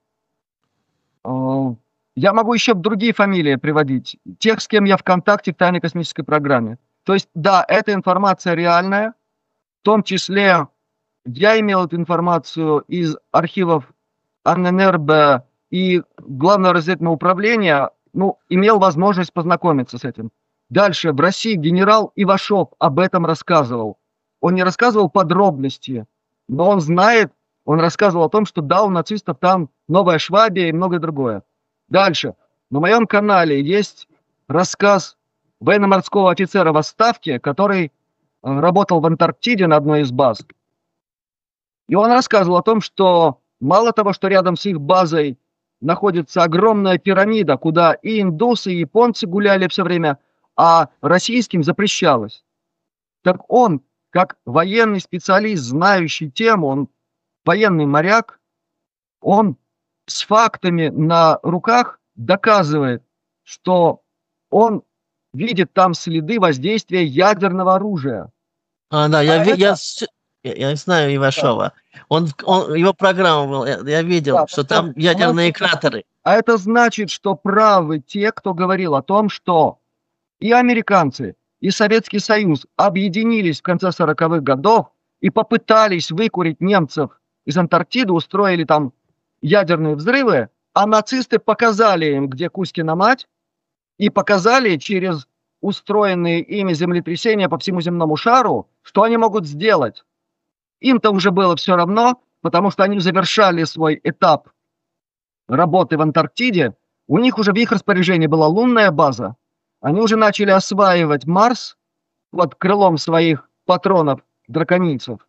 Я могу еще другие фамилии приводить. Тех, с кем я в контакте в тайной космической программе. То есть, да, эта информация реальная. В том числе я имел эту информацию из архивов АННРБ и Главного разведывательного управления. Имел возможность познакомиться с этим. Дальше, в России генерал Ивашов об этом рассказывал. Он не рассказывал подробности, но он знает, он рассказывал о том, что да, у нацистов там Новая Швабия и многое другое. Дальше. На моем канале есть рассказ военно-морского офицера в отставке, который работал в Антарктиде на одной из баз. И он рассказывал о том, что мало того, что рядом с их базой находится огромная пирамида, куда и индусы, и японцы гуляли все время, а российским запрещалось. Так он, как военный специалист, знающий тему, он военный моряк, он с фактами на руках доказывает, что он видит там следы воздействия ядерного оружия. Да, я знаю Ивашова. Его программа была, я видел, да, что там ядерные кратеры. А это значит, что правы те, кто говорил о том, что и американцы, и Советский Союз объединились в конце 40-х годов и попытались выкурить немцев из Антарктиды, устроили там ядерные взрывы, а нацисты показали им, где Кузькина мать, и показали через устроенные ими землетрясения по всему земному шару, что они могут сделать. Им-то уже было все равно, потому что они завершали свой этап работы в Антарктиде. У них уже в их распоряжении была лунная база. Они уже начали осваивать Марс под крылом своих патронов, драконийцев.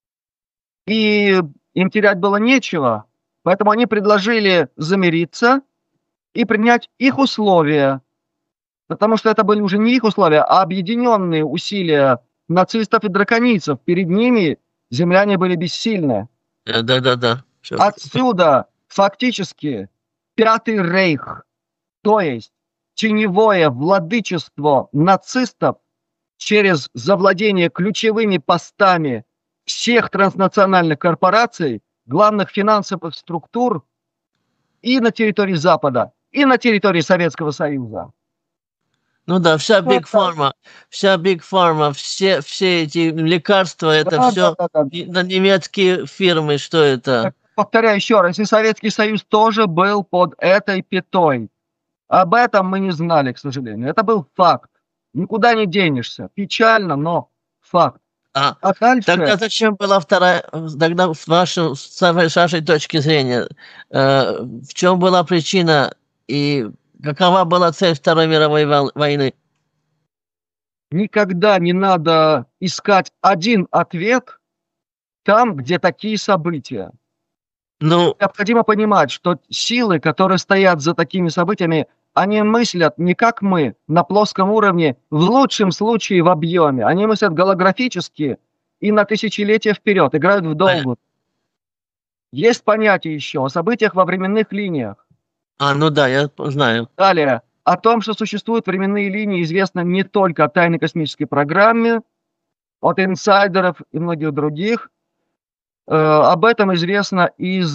И им терять было нечего, поэтому они предложили замириться и принять их условия. Потому что это были уже не их условия, а объединенные усилия нацистов и драконийцев. Перед ними земляне были бессильны. Да. Отсюда фактически Пятый Рейх, то есть теневое владычество нацистов через завладение ключевыми постами всех транснациональных корпораций, главных финансовых структур и на территории Запада, и на территории Советского Союза. Ну да, вся Big Pharma, все эти лекарства, это все немецкие фирмы, что это? Повторяю еще раз, и Советский Союз тоже был под этой пятой. Об этом мы не знали, к сожалению. Это был факт. Никуда не денешься. Печально, но факт. А дальше... Тогда зачем была вторая, тогда с вашей точки зрения, в чем была причина и какова была цель Второй мировой войны? Никогда не надо искать один ответ там, где такие события. Необходимо понимать, что силы, которые стоят за такими событиями, они мыслят не как мы, на плоском уровне, в лучшем случае в объеме. Они мыслят голографически и на тысячелетия вперед, играют в долгу. Есть понятие еще о событиях во временных линиях. Ну да, я знаю. Далее. О том, что существуют временные линии, известно не только от тайной космической программе, от инсайдеров и многих других. Об этом известно из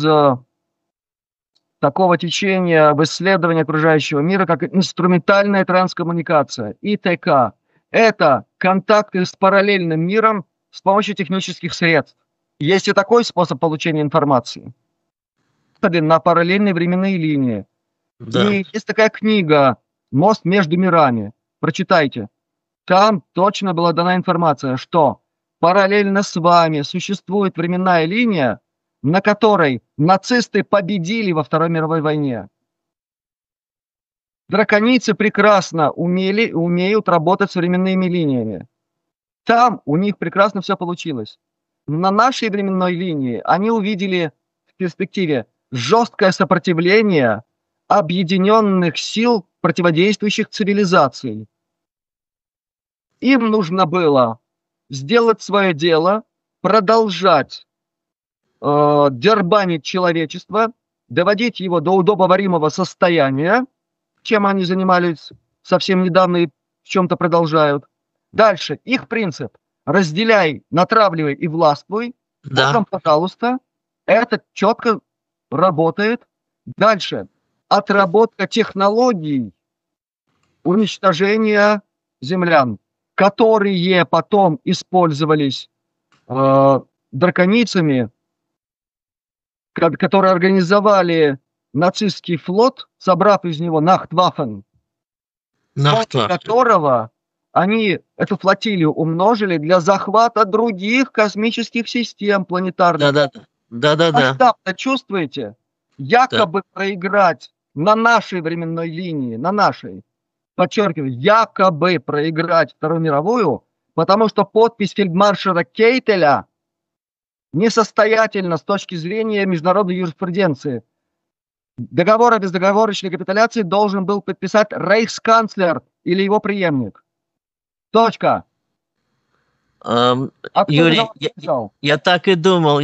такого течения в исследовании окружающего мира, как инструментальная транскоммуникация, ИТК. Это контакты с параллельным миром с помощью технических средств. Есть и такой способ получения информации. На параллельные временные линии. Да. И есть такая книга «Мост между мирами». Прочитайте. Там точно была дана информация, что параллельно с вами существует временная линия, на которой нацисты победили во Второй мировой войне. Драконийцы прекрасно умели и умеют работать с временными линиями. Там у них прекрасно все получилось. На нашей временной линии они увидели в перспективе жесткое сопротивление объединенных сил противодействующих цивилизаций. Им нужно было сделать свое дело, продолжать дербанить человечество, доводить его до удобоваримого состояния, чем они занимались совсем недавно и в чем-то продолжают. Дальше, их принцип: разделяй, натравливай и властвуй. Да. Потом, пожалуйста, это четко работает. Дальше, отработка технологий уничтожения землян, которые потом использовались драконийцами, которые организовали нацистский флот, собрав из него Нахтваффен, которого они эту флотилию умножили для захвата других космических систем планетарных. Да. Масштабно чувствуете? Якобы проиграть на нашей временной линии, на нашей, подчеркиваю, якобы проиграть Вторую мировую, потому что подпись фельдмаршала Кейтеля несостоятельна с точки зрения международной юриспруденции. Договор о безоговорочной капитуляции должен был подписать рейхсканцлер или его преемник. Точка. Юрий, я так и думал. У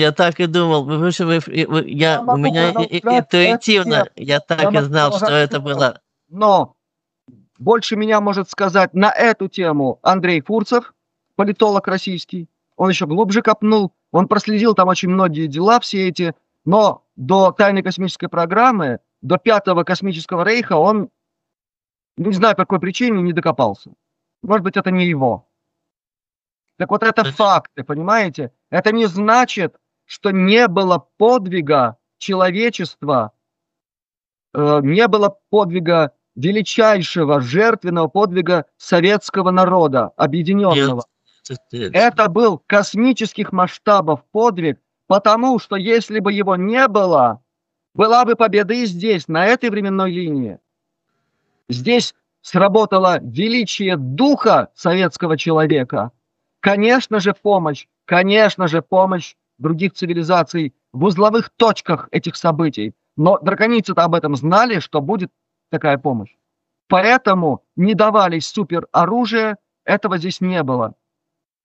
меня интуитивно, я так и знал, что это было. Но больше меня может сказать на эту тему Андрей Фурцев, политолог российский. Он еще глубже копнул, он проследил там очень многие дела все эти, но до тайной космической программы, до Пятого космического рейха он, не знаю по какой причине, не докопался. Может быть, это не его. Так вот, это факты, понимаете? Это не значит, что не было подвига человечества, не было подвига величайшего жертвенного подвига советского народа, объединенного. Это был космических масштабов подвиг, потому что если бы его не было, была бы победа и здесь, на этой временной линии. Здесь сработало величие духа советского человека. Конечно же, помощь других цивилизаций в узловых точках этих событий. Но драконийцы-то об этом знали, что будет такая помощь. Поэтому не давались супероружие, этого здесь не было.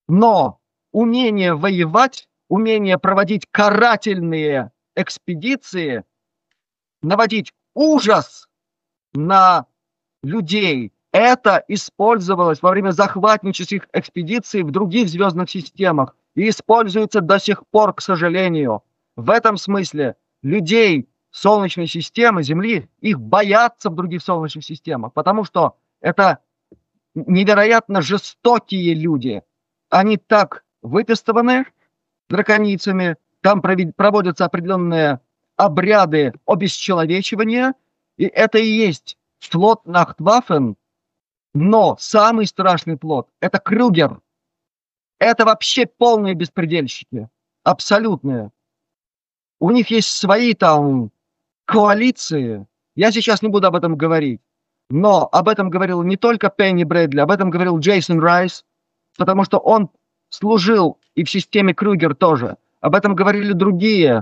Но умение воевать, умение проводить карательные экспедиции, наводить ужас на людей, это использовалось во время захватнических экспедиций в других звездных системах и используется до сих пор, к сожалению. В этом смысле людей Солнечной системы, Земли, их боятся в других солнечных системах, потому что это невероятно жестокие люди. Они так выпистованы драконицами, там проводятся определенные обряды обесчеловечивания, и это и есть флот Нахтваффен, но самый страшный флот – это Крюгер. Это вообще полные беспредельщики, абсолютные. У них есть свои там коалиции. Я сейчас не буду об этом говорить. Но об этом говорил не только Пенни Брэдли, об этом говорил Джейсон Райс, потому что он служил и в системе Крюгер тоже. Об этом говорили другие.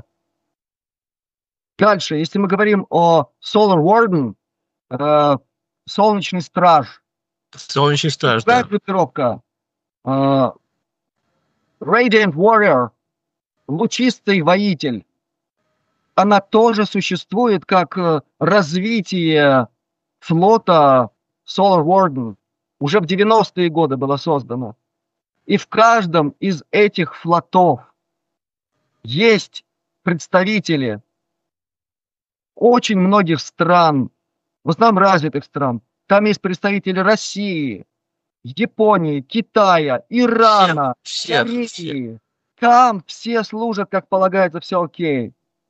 Дальше, если мы говорим о Solar Warden, Солнечный страж. Солнечный страж, да. Группировка. Radiant Warrior, лучистый воитель. Она тоже существует как развитие флота Solar Warden. Уже в 90-е годы было создано. И в каждом из этих флотов есть представители очень многих стран, в основном развитых стран. Там есть представители России, Японии, Китая, Ирана, Кореи. Там все служат, как полагается, все окей.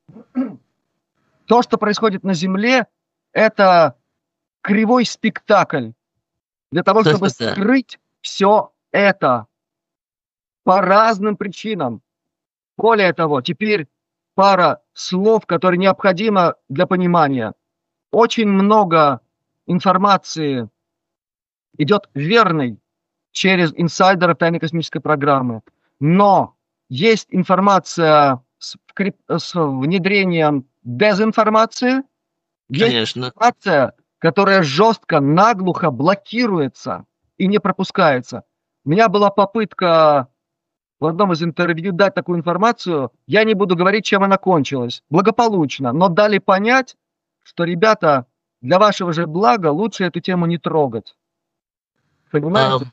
То, что происходит на Земле, это кривой спектакль для того, чтобы скрыть все это по разным причинам. Более того, теперь пара слов, которые необходимы для понимания. Очень много информации идет верной через инсайдеров тайной космической программы. Но есть информация с внедрением дезинформации. Есть информация, которая жестко, наглухо блокируется и не пропускается. У меня была попытка в одном из интервью дать такую информацию. Я не буду говорить, чем она кончилась. Благополучно. Но дали понять, что, ребята, для вашего же блага лучше эту тему не трогать. Понимаете?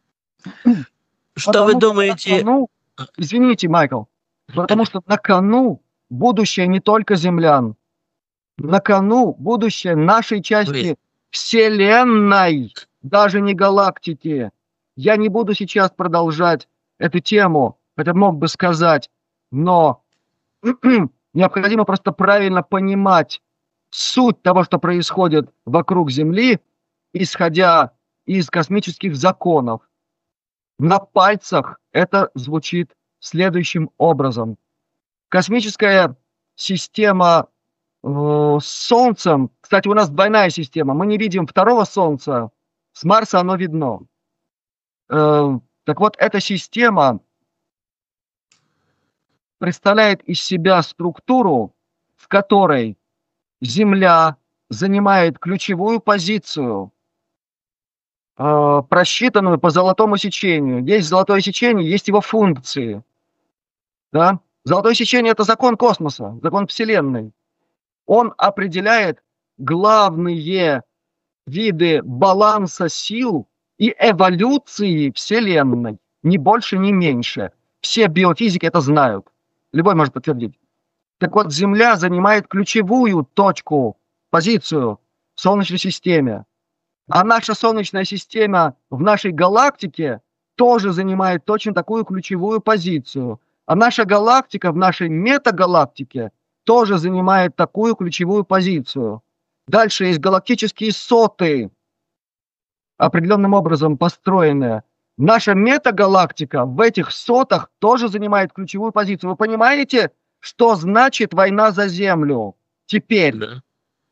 Что вы думаете? Извините, Майкл. Потому что на кону будущее не только землян. На кону будущее нашей части Вселенной, даже не галактики. Я не буду сейчас продолжать эту тему, хотя мог бы сказать, но необходимо просто правильно понимать суть того, что происходит вокруг Земли, исходя из космических законов. На пальцах это звучит следующим образом. Космическая система с Солнцем, кстати, у нас двойная система, мы не видим второго Солнца, с Марса оно видно. Так вот, эта система представляет из себя структуру, в которой Земля занимает ключевую позицию, просчитанную по золотому сечению. Есть золотое сечение, есть его функции. Да? Золотое сечение – это закон космоса, закон Вселенной. Он определяет главные виды баланса сил и эволюции Вселенной. Ни больше, ни меньше. Все биофизики это знают. Любой может подтвердить. Так вот, Земля занимает ключевую точку, позицию в Солнечной системе. А наша Солнечная система в нашей галактике тоже занимает точно такую ключевую позицию. А наша галактика в нашей метагалактике тоже занимает такую ключевую позицию. Дальше есть галактические соты, определенным образом построенные. Наша метагалактика в этих сотах тоже занимает ключевую позицию. Вы понимаете, что значит война за Землю теперь? Да.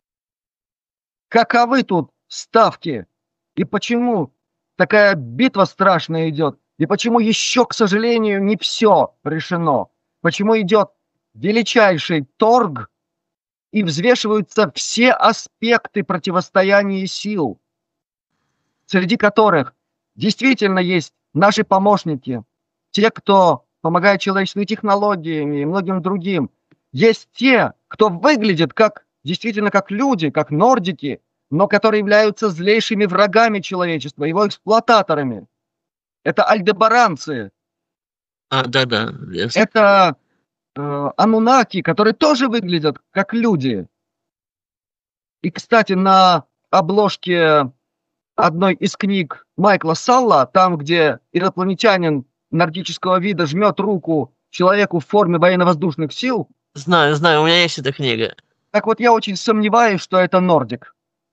Каковы тут ставки? И почему такая битва страшная идет? И почему еще, к сожалению, не все решено? Почему идет величайший торг и взвешиваются все аспекты противостояния сил, среди которых действительно есть наши помощники, те, кто помогает человечеству и технологиями, и многим другим. Есть те, кто выглядит как, действительно как люди, как нордики, но которые являются злейшими врагами человечества, его эксплуататорами. Это альдебаранцы. Да. Это анунаки, которые тоже выглядят как люди. И, кстати, на обложке одной из книг Майкла Салла, там, где инопланетянин нордического вида жмет руку человеку в форме военно-воздушных сил. Знаю, у меня есть эта книга. Так вот, я очень сомневаюсь, что это нордик.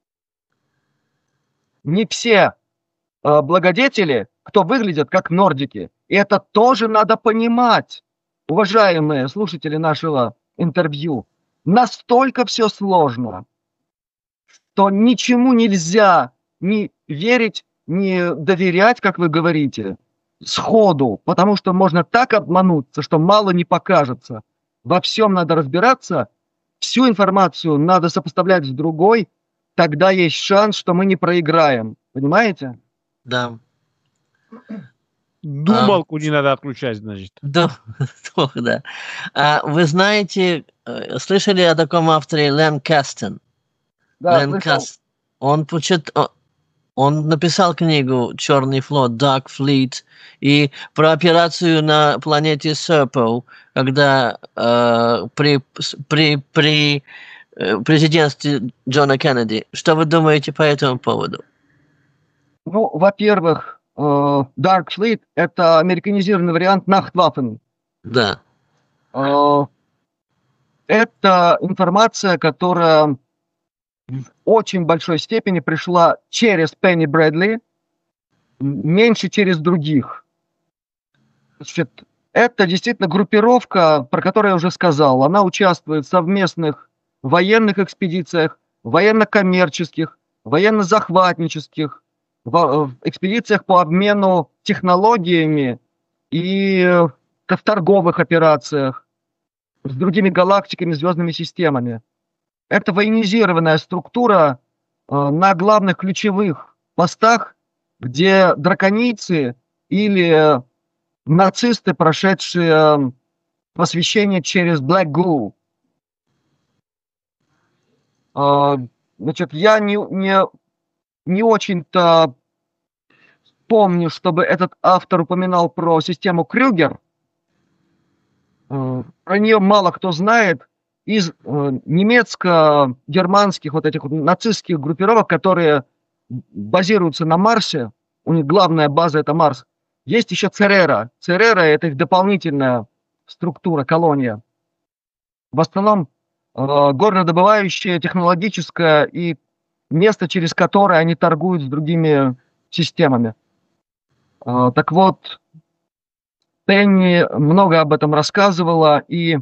Не все благодетели, кто выглядят как нордики. И это тоже надо понимать, уважаемые слушатели нашего интервью. Настолько все сложно, что ничему нельзя не верить, не доверять, как вы говорите, сходу, потому что можно так обмануться, что мало не покажется. Во всем надо разбираться, всю информацию надо сопоставлять с другой, тогда есть шанс, что мы не проиграем. Понимаете? Да. Думалку не надо отключать, значит. Да. Вы знаете, слышали о таком авторе Лэн Кастен? Да, Лэн Кастен. Он написал книгу «Черный флот», Dark Fleet, и про операцию на планете Серпо, когда при президентстве Джона Кеннеди. Что вы думаете по этому поводу? Ну, во-первых, Dark Fleet – это американизированный вариант Nachtwaffen. Да. Это информация, которая в очень большой степени пришла через Пенни Брэдли, меньше через других. Значит, это действительно группировка, про которую я уже сказал. Она участвует в совместных военных экспедициях, военно-коммерческих, военно-захватнических, в экспедициях по обмену технологиями и в торговых операциях с другими галактиками, звездными системами. Это военизированная структура на главных ключевых постах, где драконийцы или нацисты, прошедшие посвящение через Black Goo. Значит, я не очень-то помню, чтобы этот автор упоминал про систему Крюгер. Про нее мало кто знает. Из немецко-германских вот этих вот нацистских группировок, которые базируются на Марсе, у них главная база это Марс, есть еще Церера. Церера – это их дополнительная структура, колония. В основном горнодобывающая, технологическая и место, через которое они торгуют с другими системами. Так вот, Пенни много об этом рассказывала, и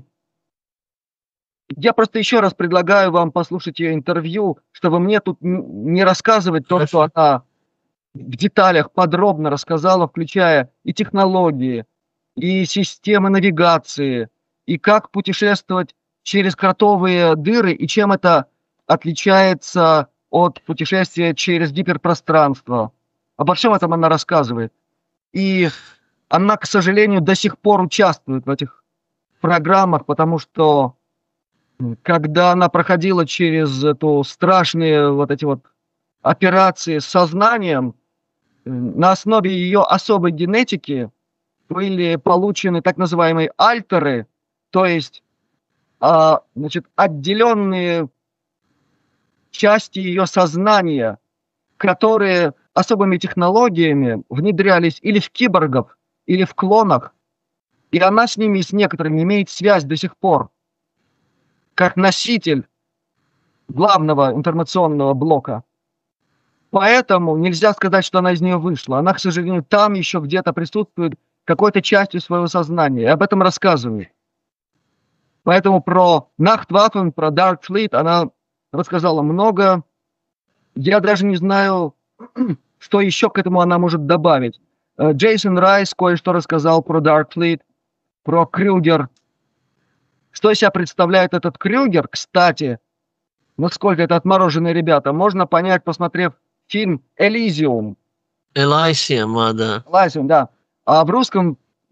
я просто еще раз предлагаю вам послушать ее интервью, чтобы мне тут не рассказывать то, что она в деталях подробно рассказала, включая и технологии, и системы навигации, и как путешествовать через кротовые дыры, и чем это отличается от путешествия через гиперпространство. Обо всем этом она рассказывает. И она, к сожалению, до сих пор участвует в этих программах, потому что когда она проходила через эту страшные вот эти вот операции с сознанием, на основе ее особой генетики были получены так называемые альтеры, то есть значит, отделенные части ее сознания, которые особыми технологиями внедрялись или в киборгов, или в клонах, и она с ними, с некоторыми, имеет связь до сих пор, как носитель главного информационного блока. Поэтому нельзя сказать, что она из нее вышла. Она, к сожалению, там еще где-то присутствует какой-то частью своего сознания. И об этом рассказываю. Поэтому про Nachtwaffen, про Dark Fleet она рассказала много. Я даже не знаю, что еще к этому она может добавить. Джейсон Райс кое-что рассказал про Dark Fleet, про Крюгер. Что из себя представляет этот Крюгер, кстати, насколько это отмороженные ребята, можно понять, посмотрев фильм «Элизиум». Элайсиум, да. Элайсиум, да. А в русском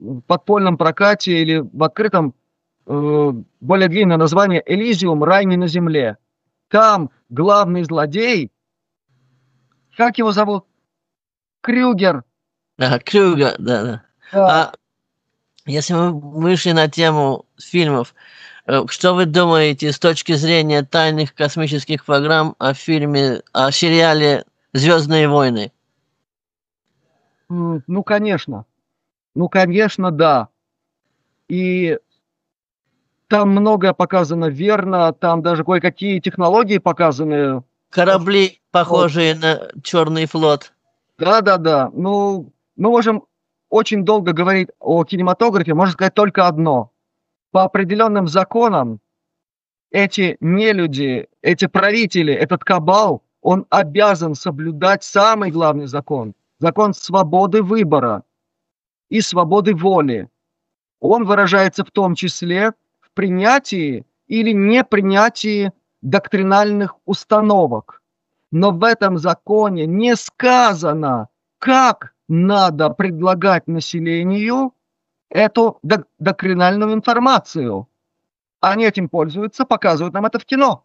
в подпольном прокате или в открытом, более длинное название «Элизиум. Рай не на земле». Там главный злодей, как его зовут? Крюгер. Крюгер, да. А если мы вышли на тему фильмов, что вы думаете с точки зрения тайных космических программ о сериале «Звездные войны»? Ну, конечно. Ну, конечно, да. И там многое показано верно, там даже кое-какие технологии показаны. Корабли, похожие на Черный флот. Да. Ну, мы можем очень долго говорить о кинематографе, можно сказать только одно. По определенным законам эти нелюди, эти правители, этот кабал, он обязан соблюдать самый главный закон. Закон свободы выбора и свободы воли. Он выражается в том числе в принятии или непринятии доктринальных установок. Но в этом законе не сказано, как надо предлагать населению эту доктринальную информацию. Они этим пользуются, показывают нам это в кино.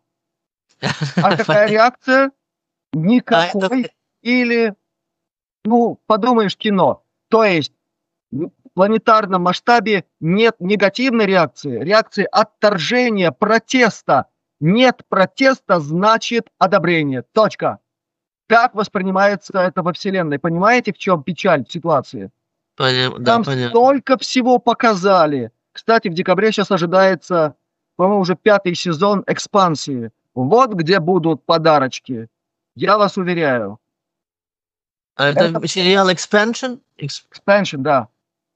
А какая реакция? Никакой. Или, подумаешь, кино. То есть в планетарном масштабе нет негативной реакции, реакции отторжения, протеста. Нет протеста, значит одобрение. Точка. Как воспринимается это во Вселенной? Понимаете, в чем печаль ситуации? Там столько всего показали. Кстати, в декабре сейчас ожидается, по-моему, уже 5-й сезон экспансии. Вот где будут подарочки. Я вас уверяю. Это сериал Expansion? Expansion, да.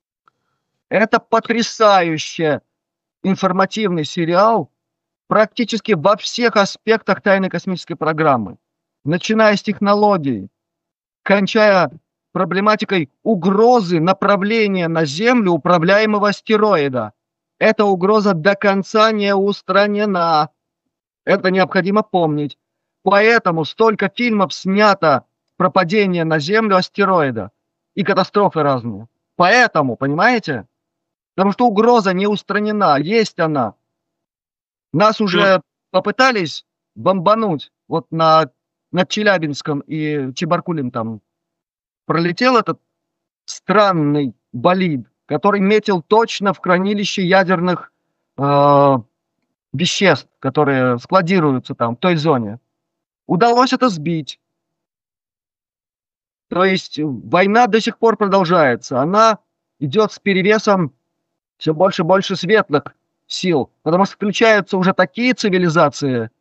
Это потрясающе информативный сериал практически во всех аспектах тайной космической программы. Начиная с технологий, кончая проблематикой угрозы направления на Землю управляемого астероида. Эта угроза до конца не устранена. Это необходимо помнить. Поэтому столько фильмов снято про падение на Землю астероида и катастрофы разные. Поэтому, понимаете? Потому что угроза не устранена, есть она. Нас уже попытались бомбануть вот над Челябинском и Чебаркулем там. Пролетел этот странный болид, который метил точно в хранилище ядерных веществ, которые складируются там, в той зоне. Удалось это сбить. То есть война до сих пор продолжается. Она идет с перевесом все больше и больше светлых сил, потому что включаются уже такие цивилизации,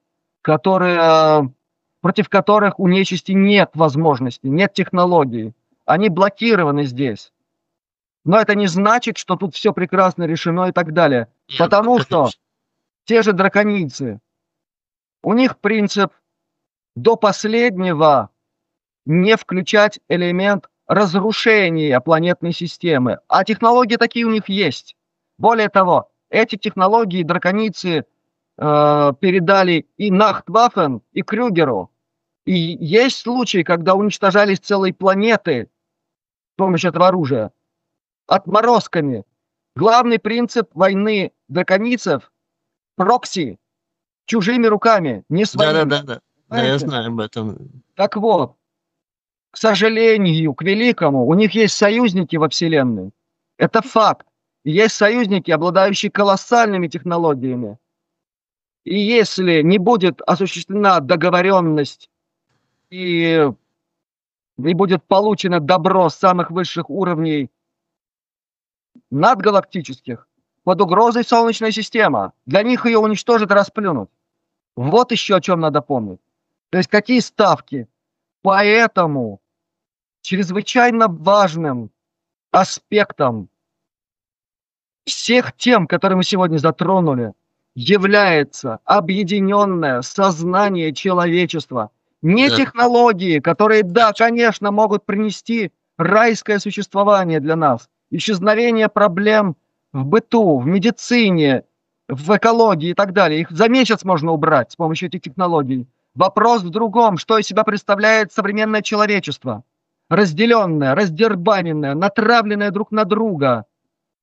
против которых у нечисти нет возможности, нет технологий. Они блокированы здесь. Но это не значит, что тут все прекрасно решено и так далее. Потому что те же драконийцы, у них принцип до последнего не включать элемент разрушения планетной системы. А технологии такие у них есть. Более того, эти технологии драконийцы передали и Нахтваффен, и Крюгеру. И есть случаи, когда уничтожались целые планеты с помощью этого оружия отморозками. Главный принцип войны драконийцев – прокси, чужими руками, не своими. Да, я знаю об этом. Так вот, к сожалению, к великому, у них есть союзники во Вселенной. Это факт. Есть союзники, обладающие колоссальными технологиями. И если не будет осуществлена договоренность и будет получено добро с самых высших уровней надгалактических, под угрозой Солнечная система, для них ее уничтожат и расплюнут. Вот еще о чем надо помнить. То есть какие ставки. Поэтому чрезвычайно важным аспектом всех тем, которые мы сегодня затронули, является объединенное сознание человечества. Не технологии, которые, да, конечно, могут принести райское существование для нас, исчезновение проблем в быту, в медицине, в экологии и так далее. Их за месяц можно убрать с помощью этих технологий. Вопрос в другом, что из себя представляет современное человечество. Разделенное, раздербаненное, натравленное друг на друга.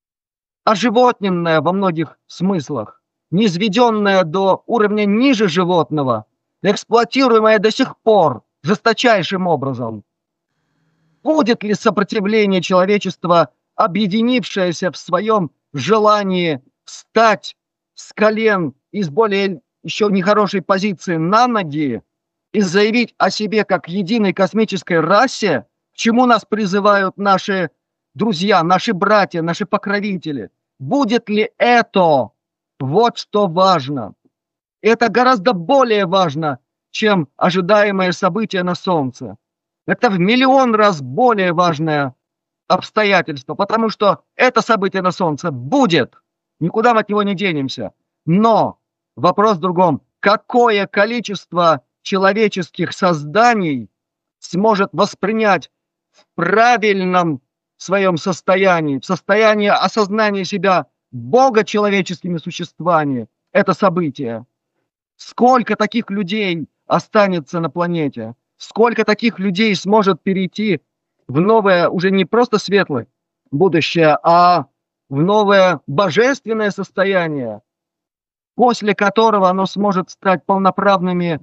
оживотненное во многих смыслах, низведенное до уровня ниже животного, эксплуатируемое до сих пор жесточайшим образом. Будет ли сопротивление человечества, объединившееся в своем желании встать с колен из более еще нехорошей позиции на ноги и заявить о себе как единой космической расе, к чему нас призывают наши друзья, наши братья, наши покровители? Будет ли это? Вот что важно. Это гораздо более важно, чем ожидаемое событие на Солнце. Это в миллион раз более важное обстоятельство, потому что это событие на Солнце будет. Никуда мы от него не денемся. Но вопрос в другом. Какое количество человеческих созданий сможет воспринять в правильном своем состоянии, в состоянии осознания себя Бога человеческими существами, это событие? Сколько таких людей останется на планете? Сколько таких людей сможет перейти в новое, уже не просто светлое будущее, а в новое божественное состояние, после которого оно сможет стать полноправными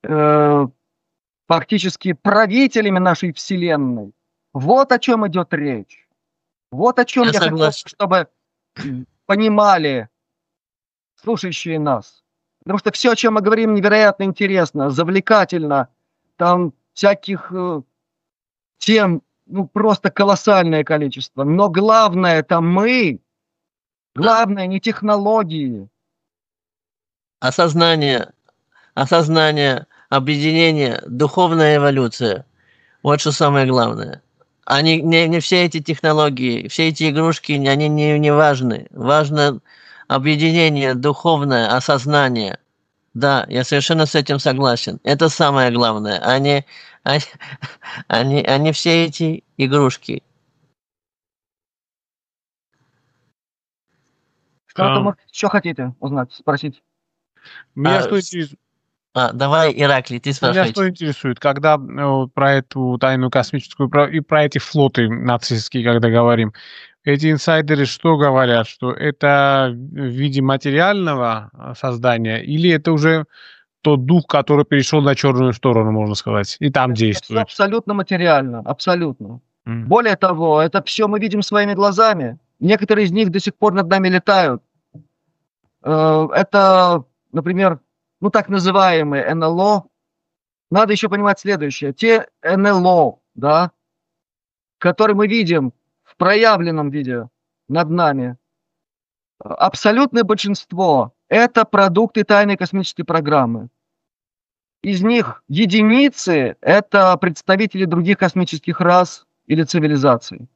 фактически правителями нашей Вселенной. Вот о чем идет речь. Вот о чем я хотел, чтобы понимали слушающие нас. Потому что все, о чем мы говорим, невероятно интересно, завлекательно. Там всяких тем, ну, просто колоссальное количество. Но главное это мы. Главное не технологии. Осознание, объединение, духовная эволюция. Вот что самое главное. Они, не все эти технологии, все эти игрушки, они не важны. Важно объединение, духовное осознание. Да, я совершенно с этим согласен. Это самое главное, а не все эти игрушки. Что-то еще хотите узнать, спросить? Меня что интересует? Давай, Ираклий, ты спрашивай. Меня что интересует, когда про эту тайную космическую и про эти флоты нацистские, когда говорим, эти инсайдеры что говорят, что это в виде материального создания или это уже тот дух, который перешел на черную сторону, можно сказать, и там действует? Это абсолютно материально, абсолютно. Более того, это все мы видим своими глазами. Некоторые из них до сих пор над нами летают. Это, например, ну так называемые НЛО. Надо еще понимать следующее. Те НЛО, да, которые мы видим в проявленном виде над нами, абсолютное большинство – это продукты тайной космической программы. Из них единицы – это представители других космических рас или цивилизаций.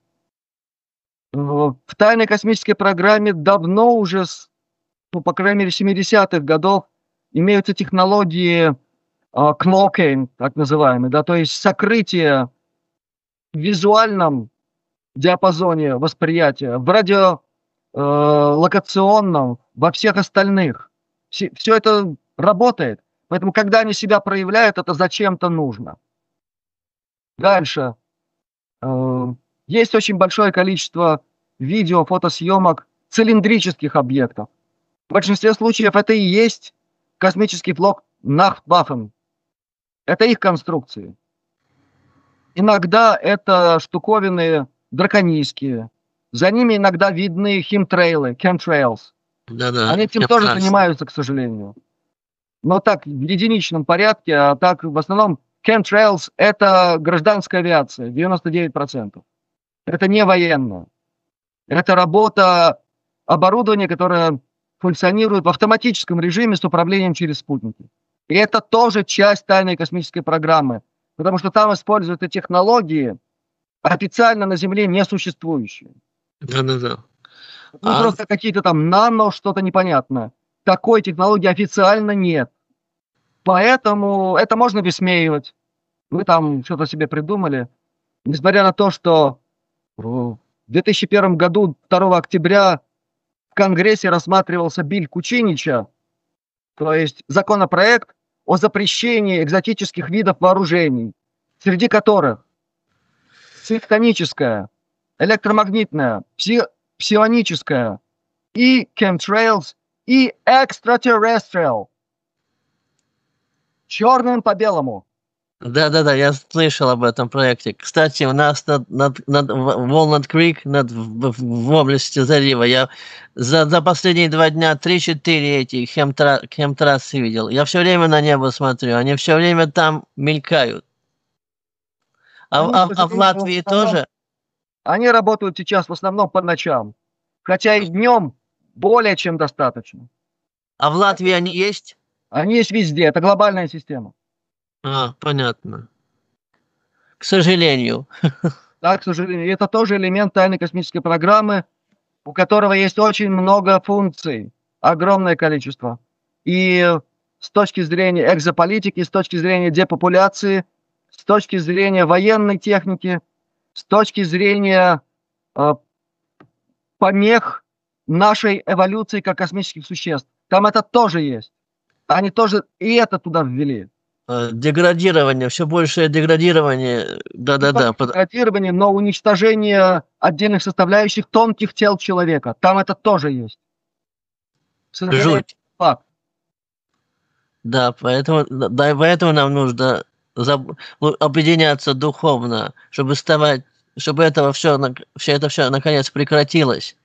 В тайной космической программе давно уже, ну, по крайней мере, 70-х годов имеются технологии cloaking, так называемые, да, то есть сокрытие в визуальном диапазоне восприятия, в радиолокационном, во всех остальных. Все это работает. Поэтому, когда они себя проявляют, это зачем-то нужно. Дальше. Есть очень большое количество видео, фотосъемок цилиндрических объектов. В большинстве случаев это и есть космический флот Nachtwaffen. Это их конструкции. Иногда это штуковины драконийские. За ними иногда видны chemtrails. Да-да. Они этим тоже занимаются, к сожалению. Но так, в единичном порядке, а так в основном chemtrails – это гражданская авиация, 99%. Это не военная. Это работа оборудования, которое функционирует в автоматическом режиме с управлением через спутники. И это тоже часть тайной космической программы, потому что там используются технологии, официально на Земле не существующие. Да-да-да. Ну, просто какие-то там нано, что-то непонятное. Такой технологии официально нет. Поэтому это можно высмеивать. Вы там что-то себе придумали. Несмотря на то, что в 2001 году, 2 октября, в Конгрессе рассматривался Биль Кучинича, то есть законопроект о запрещении экзотических видов вооружений, среди которых тектоническое, электромагнитное, псионическое, и chemtrails, и extraterrestrial. Черным по белому. Да, я слышал об этом проекте. Кстати, у нас над Walnut Creek, в области залива, я за последние 2 дня 3-4 эти хемтрассы видел. Я все время на небо смотрю, они все время там мелькают. А в Латвии тоже? Они работают сейчас в основном по ночам. Хотя и днем более чем достаточно. А в Латвии они есть? Они есть везде. Это глобальная система. Понятно. К сожалению. Да, к сожалению. Это тоже элемент тайной космической программы, у которого есть очень много функций. Огромное количество. И с точки зрения экзополитики, с точки зрения депопуляции, с точки зрения военной техники, с точки зрения помех нашей эволюции как космических существ. Там это тоже есть. Они тоже и это туда ввели. Деградирование, все большее деградирование. Да. Деградирование, но уничтожение отдельных составляющих тонких тел человека. Там это тоже есть. Жуть. Факт. Да, поэтому нам нужно объединяться духовно, чтобы это все наконец прекратилось.